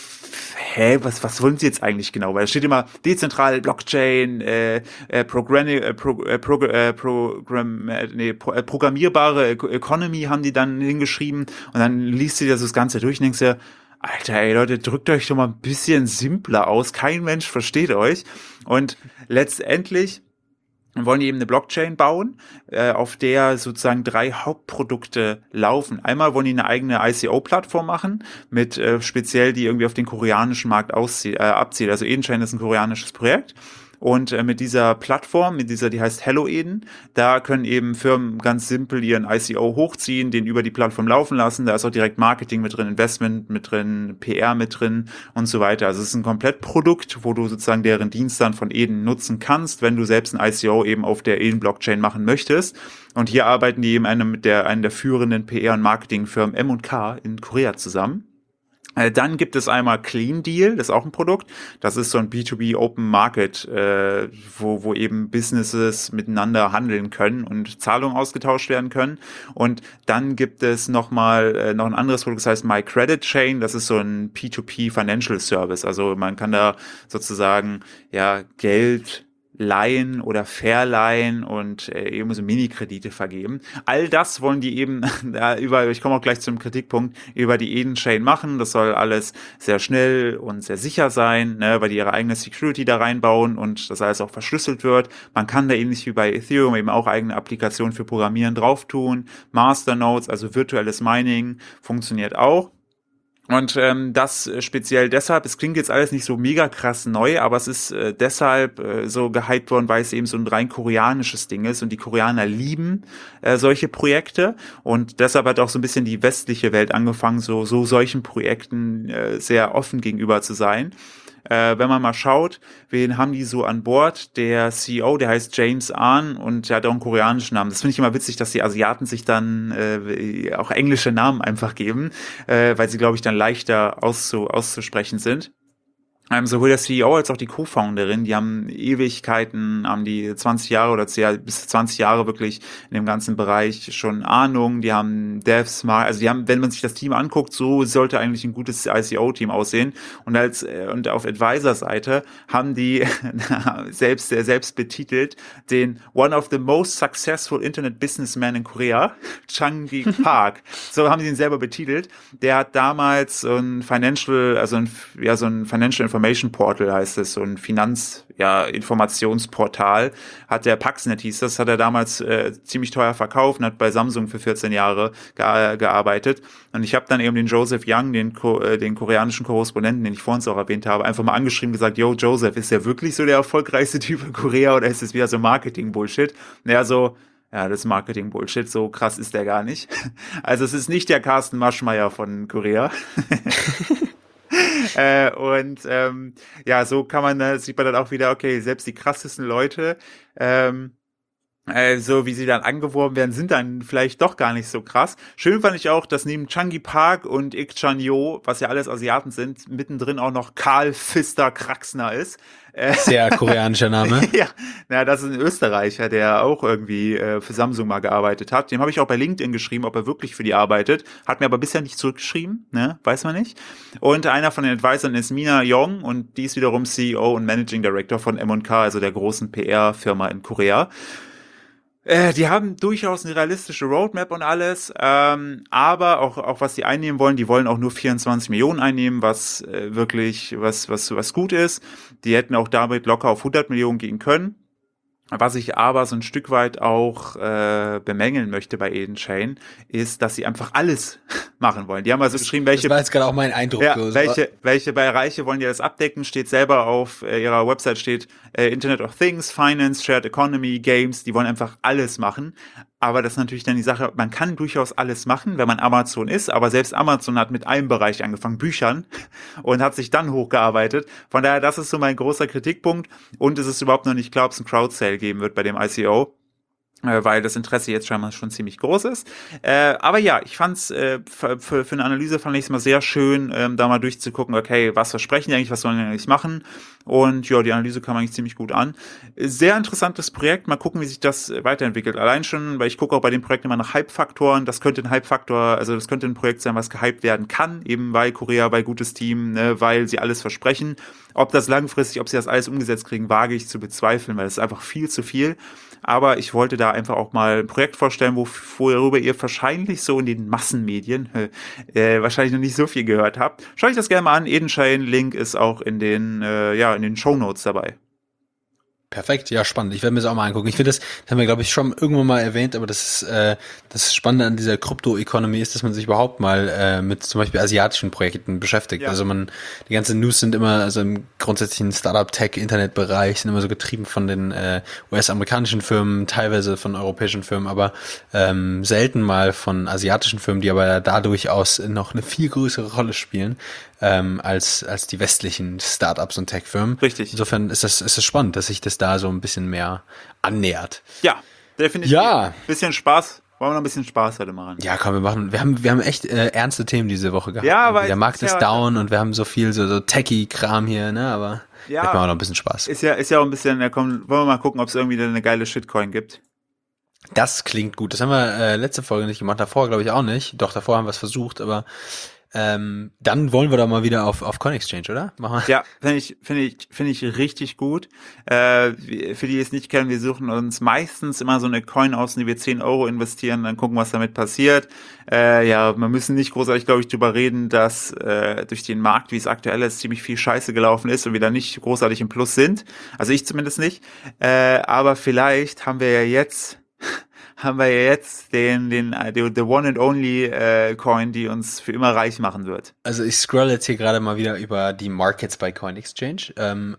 hä, was, was wollen sie jetzt eigentlich genau? Weil da steht immer dezentrale Blockchain, äh, äh, Programm, äh, Pro, äh, Pro, äh, Program, äh, nee, Pro, äh, programmierbare Economy haben die dann hingeschrieben und dann liest du dir das Ganze durch und denkst dir, Alter, ey Leute, drückt euch doch mal ein bisschen simpler aus, kein Mensch versteht euch. Und letztendlich wollen die eben eine Blockchain bauen, äh, auf der sozusagen drei Hauptprodukte laufen. Einmal wollen die eine eigene I C O-Plattform machen, mit äh, speziell die irgendwie auf den koreanischen Markt auszie- äh, abzielt. Also Eden Chain ist ein koreanisches Projekt. Und äh, mit dieser Plattform, mit dieser, die heißt Hello Eden, da können eben Firmen ganz simpel ihren I C O hochziehen, den über die Plattform laufen lassen. Da ist auch direkt Marketing mit drin, Investment mit drin, P R mit drin und so weiter. Also es ist ein Komplettprodukt, wo du sozusagen deren Dienst dann von Eden nutzen kannst, wenn du selbst ein I C O eben auf der Eden-Blockchain machen möchtest. Und hier arbeiten die eben eine, mit der, einen der führenden P R- und Marketingfirmen M und K in Korea zusammen. Dann gibt es einmal Clean Deal, das ist auch ein Produkt. Das ist so ein B zwei B Open Market, äh, wo, wo eben Businesses miteinander handeln können und Zahlungen ausgetauscht werden können. Und dann gibt es nochmal äh, noch ein anderes Produkt, das heißt My Credit Chain. Das ist so ein P zwei P Financial Service. Also man kann da sozusagen ja Geld leihen oder verleihen und äh, eben so Mini-Kredite vergeben. All das wollen die eben da über, ich komme auch gleich zum Kritikpunkt, über die Eden Chain machen. Das soll alles sehr schnell und sehr sicher sein, ne, weil die ihre eigene Security da reinbauen und das alles auch verschlüsselt wird. Man kann da ähnlich wie bei Ethereum eben auch eigene Applikationen für Programmieren drauf tun. Masternodes, also virtuelles Mining, funktioniert auch. Und ähm, das speziell deshalb, es klingt jetzt alles nicht so mega krass neu, aber es ist äh, deshalb äh, so gehypt worden, weil es eben so ein rein koreanisches Ding ist und die Koreaner lieben äh, solche Projekte und deshalb hat auch so ein bisschen die westliche Welt angefangen, so so solchen Projekten äh, sehr offen gegenüber zu sein. Äh, wenn man mal schaut, wen haben die so an Bord? Der C E O, der heißt James Ahn und der hat auch einen koreanischen Namen. Das finde ich immer witzig, dass die Asiaten sich dann äh, auch englische Namen einfach geben, äh, weil sie, glaube ich, dann leichter auszu- auszusprechen sind. Ähm, sowohl der C E O als auch die Co-Founderin, die haben Ewigkeiten, haben die zwanzig Jahre oder bis zwanzig Jahre wirklich in dem ganzen Bereich schon Ahnung, die haben Devs, also die haben, wenn man sich das Team anguckt, so sollte eigentlich ein gutes I C O-Team aussehen und als und auf Advisor-Seite haben die selbst selbst betitelt den One of the most successful Internet Businessmen in Korea, Chang-gi Park, so haben sie ihn selber betitelt. Der hat damals so ein Financial, also ein, ja so ein Financial Information Portal heißt es, so ein Finanz, ja, Informationsportal, hat der Paxnet hieß das, hat er damals äh, ziemlich teuer verkauft und hat bei Samsung für vierzehn Jahre ge- gearbeitet. Und ich habe dann eben den Joseph Young, den, Ko- äh, den koreanischen Korrespondenten, den ich vorhin auch erwähnt habe, einfach mal angeschrieben, gesagt, yo, Joseph, ist der wirklich so der erfolgreichste Typ in Korea oder ist es wieder so Marketing-Bullshit? Und er so, ja, das ist Marketing-Bullshit, so krass ist der gar nicht. Also es ist nicht der Carsten Maschmeyer von Korea. Äh, und ähm, ja, so kann man, da sieht man dann auch wieder, okay, selbst die krassesten Leute, ähm, äh, so wie sie dann angeworben werden, sind dann vielleicht doch gar nicht so krass. Schön fand ich auch, dass neben Changi Park und Ik Chan-yo, was ja alles Asiaten sind, mittendrin auch noch Karl Pfister Kraxner ist. Äh, Sehr koreanischer Name. ja, na, das ist ein Österreicher, der auch irgendwie äh, für Samsung mal gearbeitet hat. Dem habe ich auch bei LinkedIn geschrieben, ob er wirklich für die arbeitet. Hat mir aber bisher nicht zurückgeschrieben, ne, weiß man nicht. Und einer von den Advisern ist Mina Yong und die ist wiederum C E O und Managing Director von M und K, also der großen P R-Firma in Korea. Äh, die haben durchaus eine realistische Roadmap und alles, ähm, aber auch auch was die einnehmen wollen, die wollen auch nur vierundzwanzig Millionen einnehmen, was äh, wirklich was was was gut ist. Die hätten auch damit locker auf hundert Millionen gehen können. Was ich aber so ein Stück weit auch äh, bemängeln möchte bei Eden Chain, ist, dass sie einfach alles machen wollen. Die haben also geschrieben, welche... Das war jetzt gerade auch mein Eindruck. Ja, welche, welche Bereiche wollen die das abdecken? Steht selber auf äh, ihrer Website, steht äh, Internet of Things, Finance, Shared Economy, Games. Die wollen einfach alles machen. Aber das ist natürlich dann die Sache, man kann durchaus alles machen, wenn man Amazon ist, aber selbst Amazon hat mit einem Bereich angefangen, Büchern, und hat sich dann hochgearbeitet. Von daher, das ist so mein großer Kritikpunkt. Und es ist überhaupt noch nicht klar, ob es ein Crowd-Sale geben wird bei dem I C O, äh, weil das Interesse jetzt scheinbar schon ziemlich groß ist. Äh, aber ja, ich fand's, äh, für, für eine Analyse fand ich es mal sehr schön, ähm, da mal durchzugucken, okay, was versprechen die eigentlich, was sollen die eigentlich machen? Und ja, die Analyse kam eigentlich ziemlich gut an. Sehr interessantes Projekt. Mal gucken, wie sich das weiterentwickelt. Allein schon, weil ich gucke auch bei dem Projekt immer nach Hype-Faktoren. Das könnte ein Hype-Faktor, also das könnte ein Projekt sein, was gehypt werden kann, eben weil Korea, weil gutes Team, ne, weil sie alles versprechen. Ob das langfristig, ob sie das alles umgesetzt kriegen, wage ich zu bezweifeln, weil es ist einfach viel zu viel. Aber ich wollte da einfach auch mal ein Projekt vorstellen, wo, worüber ihr wahrscheinlich so in den Massenmedien äh, wahrscheinlich noch nicht so viel gehört habt. Schaut euch das gerne mal an. Eden Chain, Link ist auch in den, äh, ja, in den Shownotes dabei. Perfekt, ja, spannend. Ich werde mir das auch mal angucken. Ich finde das, das haben wir, glaube ich, schon irgendwann mal erwähnt, aber das ist, äh, das Spannende an dieser Krypto-Economy ist, dass man sich überhaupt mal äh, mit zum Beispiel asiatischen Projekten beschäftigt. Ja. Also man, die ganzen News sind immer, also im grundsätzlichen Startup-Tech-Internet-Bereich sind immer so getrieben von den äh, U S-amerikanischen Firmen, teilweise von europäischen Firmen, aber ähm, selten mal von asiatischen Firmen, die aber da durchaus noch eine viel größere Rolle spielen. Ähm, als als die westlichen Startups und Tech-Firmen. Richtig. Insofern ist das ist es spannend, dass sich das da so ein bisschen mehr annähert. Ja, definitiv. Ja. Bisschen Spaß. Wollen wir noch ein bisschen Spaß heute machen? Ja, komm, wir machen, wir haben, wir haben echt äh, ernste Themen diese Woche gehabt. Ja, aber der Markt ist ja, down und wir haben so viel so, so Techie-Kram hier, ne, aber ja, vielleicht machen wir noch ein bisschen Spaß. Ist ja, ist ja auch ein bisschen, ja, komm, wollen wir mal gucken, ob es irgendwie eine geile Shitcoin gibt. Das klingt gut. Das haben wir äh, letzte Folge nicht gemacht, davor glaube ich auch nicht. Doch, davor haben wir es versucht, aber Ähm, dann wollen wir doch mal wieder auf, auf CoinExchange, oder? Machen wir. Ja, finde ich, finde ich, finde ich richtig gut. Äh, für die, die es nicht kennen, wir suchen uns meistens immer so eine Coin aus, in die wir zehn Euro investieren, dann gucken, was damit passiert. Äh, ja, wir müssen nicht großartig, glaube ich, drüber reden, dass äh, durch den Markt, wie es aktuell ist, ziemlich viel Scheiße gelaufen ist und wir da nicht großartig im Plus sind. Also ich zumindest nicht. Äh, aber vielleicht haben wir ja jetzt haben wir ja jetzt den, den, the one and only äh, Coin, die uns für immer reich machen wird. Also ich scroll jetzt hier gerade mal wieder über die Markets bei CoinExchange. Ähm,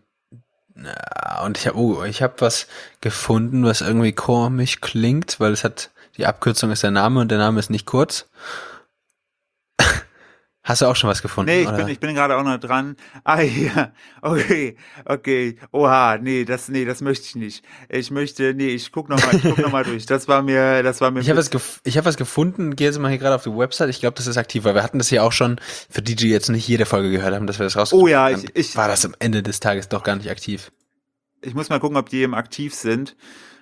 und ich habe oh, ich habe was gefunden, was irgendwie komisch klingt, weil es hat, die Abkürzung ist der Name und der Name ist nicht kurz. Hast du auch schon was gefunden? Nee, ich oder? bin, ich bin gerade auch noch dran. Ah, ja, okay, okay. Oha, nee, das, nee, das möchte ich nicht. Ich möchte, nee, ich guck noch mal, ich guck noch mal durch. Das war mir, das war mir. Ich habe was, gef- ich hab was gefunden, gehe jetzt mal hier gerade auf die Website. Ich glaube, das ist aktiv, weil wir hatten das hier auch schon, für die, die jetzt nicht jede Folge gehört haben, dass wir das rausgefunden Oh ja, haben. ich, ich, War das am Ende des Tages doch gar nicht aktiv. ich muss mal gucken, ob die eben aktiv sind.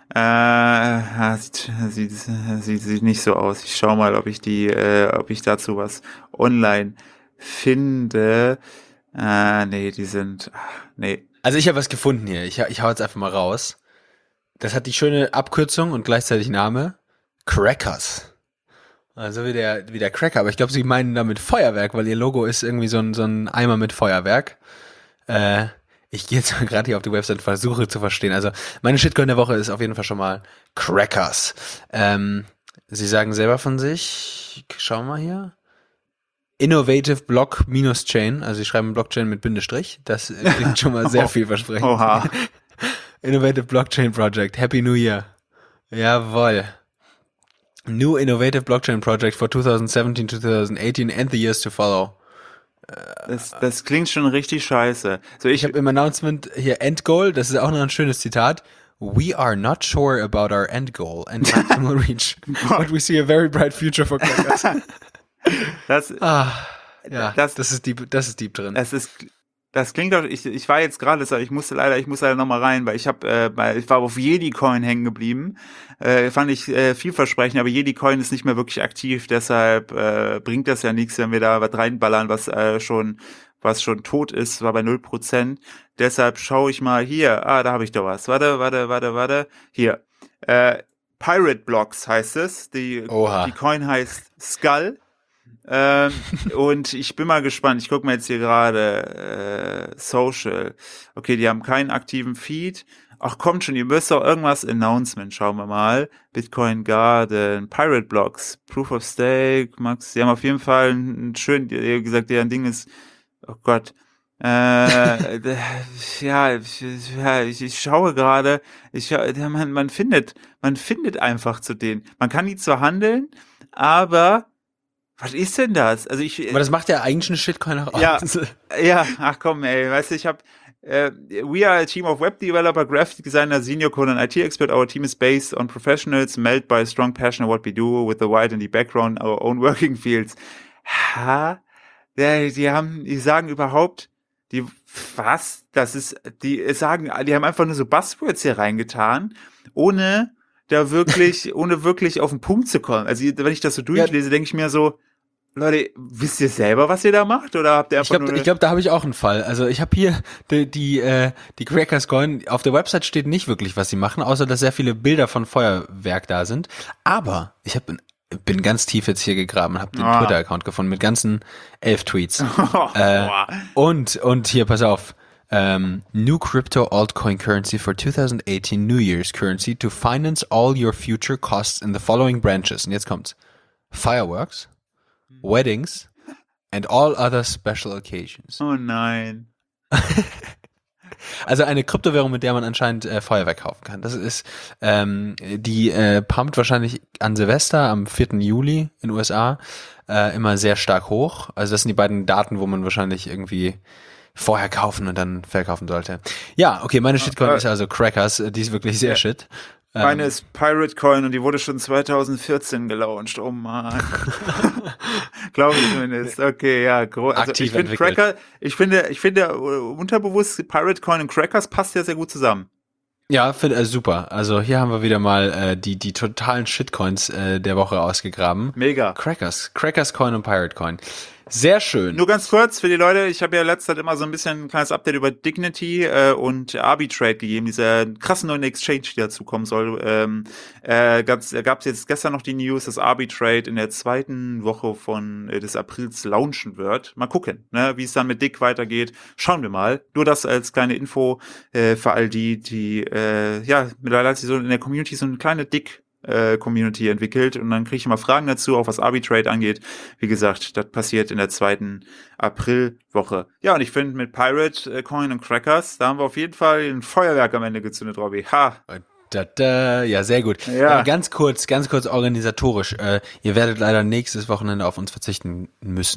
Äh, sieht, sieht, sieht, sieht nicht so aus. Ich schau mal, ob ich die, äh, ob ich dazu was online finde. Äh, nee, die sind, ach, nee. Also ich habe was gefunden hier. Ich, ich hau jetzt einfach mal raus. Das hat die schöne Abkürzung und gleichzeitig Name. Crackers. Also wie der, wie der Cracker. Aber ich glaube, sie meinen damit Feuerwerk, weil ihr Logo ist irgendwie so ein, so ein Eimer mit Feuerwerk. Äh, ich gehe jetzt mal gerade hier auf die Website und versuche zu verstehen. Also meine Shitcoin der Woche ist auf jeden Fall schon mal Crackers. Ähm, sie sagen selber von sich, schauen wir mal hier. Innovative Block minus Chain, also sie schreiben Blockchain mit Bindestrich, das klingt schon mal sehr vielversprechend. Oha. Innovative Blockchain Project, Happy New Year. Jawohl. New Innovative Blockchain Project for twenty seventeen to twenty eighteen and the years to follow. Das, das klingt schon richtig scheiße. So, ich, Ich habe im Announcement hier End Goal, das ist auch noch ein schönes Zitat. We are not sure about our end goal and maximal reach, but we see a very bright future for Crackers. das, Ah, ja, das, das ist deep, das ist deep drin. das ist, das klingt doch, ich, ich war jetzt gerade, ich musste leider, ich muss leider noch mal rein, weil ich habe, äh, ich war auf Jedi Coin hängen geblieben, äh, fand ich äh, vielversprechend, aber Jedi Coin ist nicht mehr wirklich aktiv, deshalb äh, bringt das ja nichts, wenn wir da was reinballern, was äh, schon, was schon tot ist, war bei null Prozent. Deshalb schaue ich mal hier, ah, da habe ich doch was. Warte, warte, warte, warte, hier. Äh, Pirate Blocks heißt es, die, Oha. die Coin heißt Skull. ähm, und ich bin mal gespannt. Ich gucke mir jetzt hier gerade äh, Social. Okay, die haben keinen aktiven Feed. Ach, kommt schon, ihr müsst doch irgendwas Announcement. Schauen wir mal. Bitcoin Garden, Pirate Blocks, Proof of Stake, Max. Die haben auf jeden Fall einen schönen, wie gesagt, deren Ding ist, oh Gott. äh, ja, ich, ja, ich, ich schaue gerade. Ich, ja, man, man findet, man findet einfach zu denen. Man kann die zwar handeln, aber was ist denn das? Also ich, Aber das macht ja eigentlich eine Shitcoin auch ja, aus. ja, ach komm, ey, weißt du, ich hab, uh, we are a team of web developer, graphic designer, senior code and I T expert. Our team is based on professionals, melted by a strong passion in what we do, with the wide and the background, our own working fields. Ha? Ja, die haben, die sagen überhaupt, die, was? Das ist, die sagen, die haben einfach nur so Buzzwords hier reingetan, ohne da wirklich, ohne wirklich auf den Punkt zu kommen. Also, wenn ich das so durchlese, denke ich mir so, Leute, wisst ihr selber, was ihr da macht? Oder habt ihr einfach Ich glaube, nur... glaub, da habe ich auch einen Fall. Also ich habe hier die, die, äh, die Crackers Coin. Auf der Website steht nicht wirklich, was sie machen, außer dass sehr viele Bilder von Feuerwerk da sind. Aber ich hab, bin ganz tief jetzt hier gegraben, habe den Ah. Twitter-Account gefunden mit ganzen elf Tweets. äh, und, und hier, pass auf. Um, new crypto altcoin currency for twenty eighteen New Year's currency to finance all your future costs in the following branches. Und jetzt kommt's. Fireworks, weddings, and all other special occasions. Oh nein. Also eine Kryptowährung, mit der man anscheinend äh, Feuerwerk kaufen kann. Das ist, ähm, die äh, pumpt wahrscheinlich an Silvester am vierten Juli in den U S A äh, immer sehr stark hoch. Also das sind die beiden Daten, wo man wahrscheinlich irgendwie vorher kaufen und dann verkaufen sollte. Ja, okay, meine Shitcoin äh, ist also Crackers, äh, die ist wirklich sehr ja. shit. Meine Ähm, ist Pirate Coin und die wurde schon zwanzig vierzehn gelauncht. Oh man. Glaube ich zumindest. Okay, ja. Gro- Also Aktiv ich finde entwickelt. Cracker, ich finde, ich finde uh, unterbewusst Pirate Coin und Crackers passt ja sehr gut zusammen. Ja, find, äh, super. Also hier haben wir wieder mal äh, die die totalen Shitcoins äh, der Woche ausgegraben. Mega. Crackers, Crackers Coin und Pirate Coin. Sehr schön. Nur ganz kurz für die Leute, ich habe ja letzte Zeit immer so ein bisschen ein kleines Update über Dignity äh, und Arbitrate gegeben, dieser krassen neuen Exchange, die dazu kommen soll. Ähm, äh, gab es jetzt gestern noch die News, dass Arbitrate in der zweiten Woche von äh, des Aprils launchen wird. Mal gucken, ne, wie es dann mit Dick weitergeht. Schauen wir mal. Nur das als kleine Info äh, für all die, die äh, ja mittlerweile hat sich so in der Community so eine kleine Dick Äh, Community entwickelt und dann kriege ich immer Fragen dazu, auch was Arbitrate angeht. Wie gesagt, das passiert in der zweiten Aprilwoche. Ja, und ich finde mit Pirate äh, Coin und Crackers, da haben wir auf jeden Fall ein Feuerwerk am Ende gezündet, Robby. Ha! Da, da, ja, sehr gut. Ja. Äh, ganz kurz, ganz kurz organisatorisch. Äh, ihr werdet leider nächstes Wochenende auf uns verzichten müssen.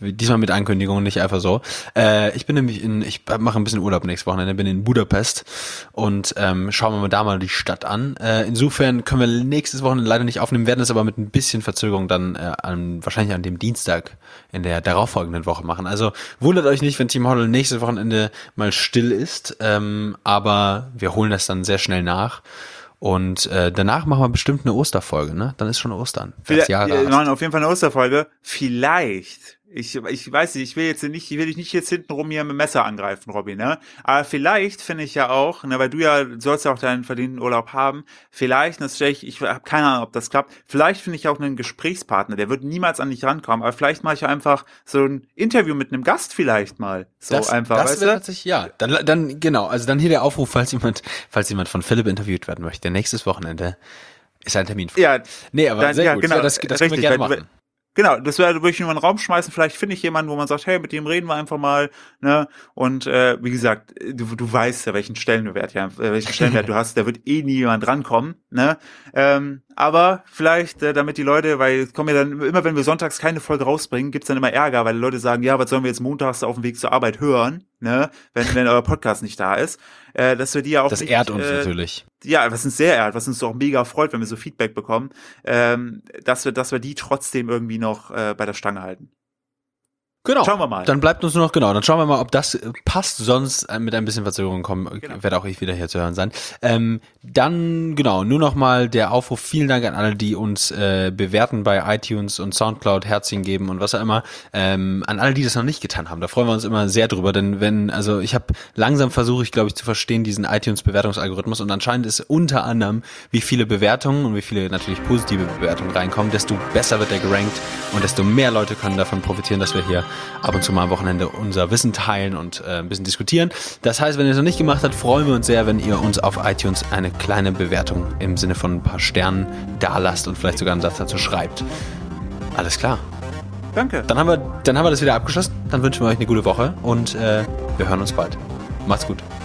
Diesmal mit Ankündigungen, nicht einfach so. Äh, ich bin nämlich in, ich mache ein bisschen Urlaub nächstes Wochenende, bin in Budapest und ähm, schauen wir mal da mal die Stadt an. Äh, insofern können wir nächstes Wochenende leider nicht aufnehmen, werden es aber mit ein bisschen Verzögerung dann äh, an, wahrscheinlich an dem Dienstag in der darauffolgenden Woche machen. Also wundert euch nicht, wenn Team Hoddle nächstes Wochenende mal still ist, ähm, aber wir holen das dann sehr schnell nach. Und äh, danach machen wir bestimmt eine Osterfolge, ne? Dann ist schon Ostern. Vielleicht, ja, nein, auf jeden Fall eine Osterfolge. Vielleicht, ich, ich weiß nicht, ich will jetzt nicht, ich will dich nicht jetzt hintenrum hier mit dem Messer angreifen, Robby, ne? Aber vielleicht finde ich ja auch, ne, weil du ja, du sollst ja auch deinen verdienten Urlaub haben, vielleicht, das stelle ich, ich habe keine Ahnung, ob das klappt, vielleicht finde ich auch einen Gesprächspartner, der wird niemals an dich rankommen, aber vielleicht mache ich einfach so ein Interview mit einem Gast vielleicht mal. So das, einfach, das weißt wäre du? tatsächlich, ja. Dann, dann, genau, also dann hier der Aufruf, falls jemand, falls jemand von Philipp interviewt werden möchte, nächstes Wochenende ist ein Termin. Ja. Nee, aber dann, sehr ja, gut. Genau, ja, das, das können wir gerne machen. Genau, das wäre, würde ich nur in den Raum schmeißen, vielleicht finde ich jemanden, wo man sagt, hey, mit dem reden wir einfach mal, ne, und äh, wie gesagt, du, du weißt ja, welchen Stellenwert, ja, welchen Stellenwert du hast, da wird eh nie jemand rankommen, ne, ähm, aber vielleicht, äh, damit die Leute, weil es kommen ja dann, immer wenn wir sonntags keine Folge rausbringen, gibt's dann immer Ärger, weil die Leute sagen, ja, was sollen wir jetzt montags auf dem Weg zur Arbeit hören, ne, wenn, wenn euer Podcast nicht da ist, äh, dass wir die ja auch Das nicht, ehrt uns äh, natürlich. Ja, was uns sehr ehrt, was uns auch mega freut, wenn wir so Feedback bekommen, ähm, dass wir, dass wir die trotzdem irgendwie noch äh, bei der Stange halten. Genau. Schauen wir mal. Dann bleibt uns nur noch, genau, dann schauen wir mal, ob das passt, sonst äh, mit ein bisschen Verzögerung kommen, Genau. werde auch ich wieder hier zu hören sein. Ähm, dann, genau, nur noch mal der Aufruf, vielen Dank an alle, die uns äh, bewerten bei iTunes und Soundcloud, Herzchen geben und was auch immer. Ähm, an alle, die das noch nicht getan haben, da freuen wir uns immer sehr drüber, denn wenn, also ich habe langsam versuche ich, glaube ich, zu verstehen, diesen iTunes-Bewertungsalgorithmus und anscheinend ist unter anderem, wie viele Bewertungen und wie viele natürlich positive Bewertungen reinkommen, desto besser wird der gerankt und desto mehr Leute können davon profitieren, dass wir hier ab und zu mal am Wochenende unser Wissen teilen und äh, ein bisschen diskutieren. Das heißt, wenn ihr es noch nicht gemacht habt, freuen wir uns sehr, wenn ihr uns auf iTunes eine kleine Bewertung im Sinne von ein paar Sternen dalasst und vielleicht sogar einen Satz dazu schreibt. Alles klar. Danke. Dann haben wir, dann haben wir das wieder abgeschlossen. Dann wünschen wir euch eine gute Woche und äh, wir hören uns bald. Macht's gut.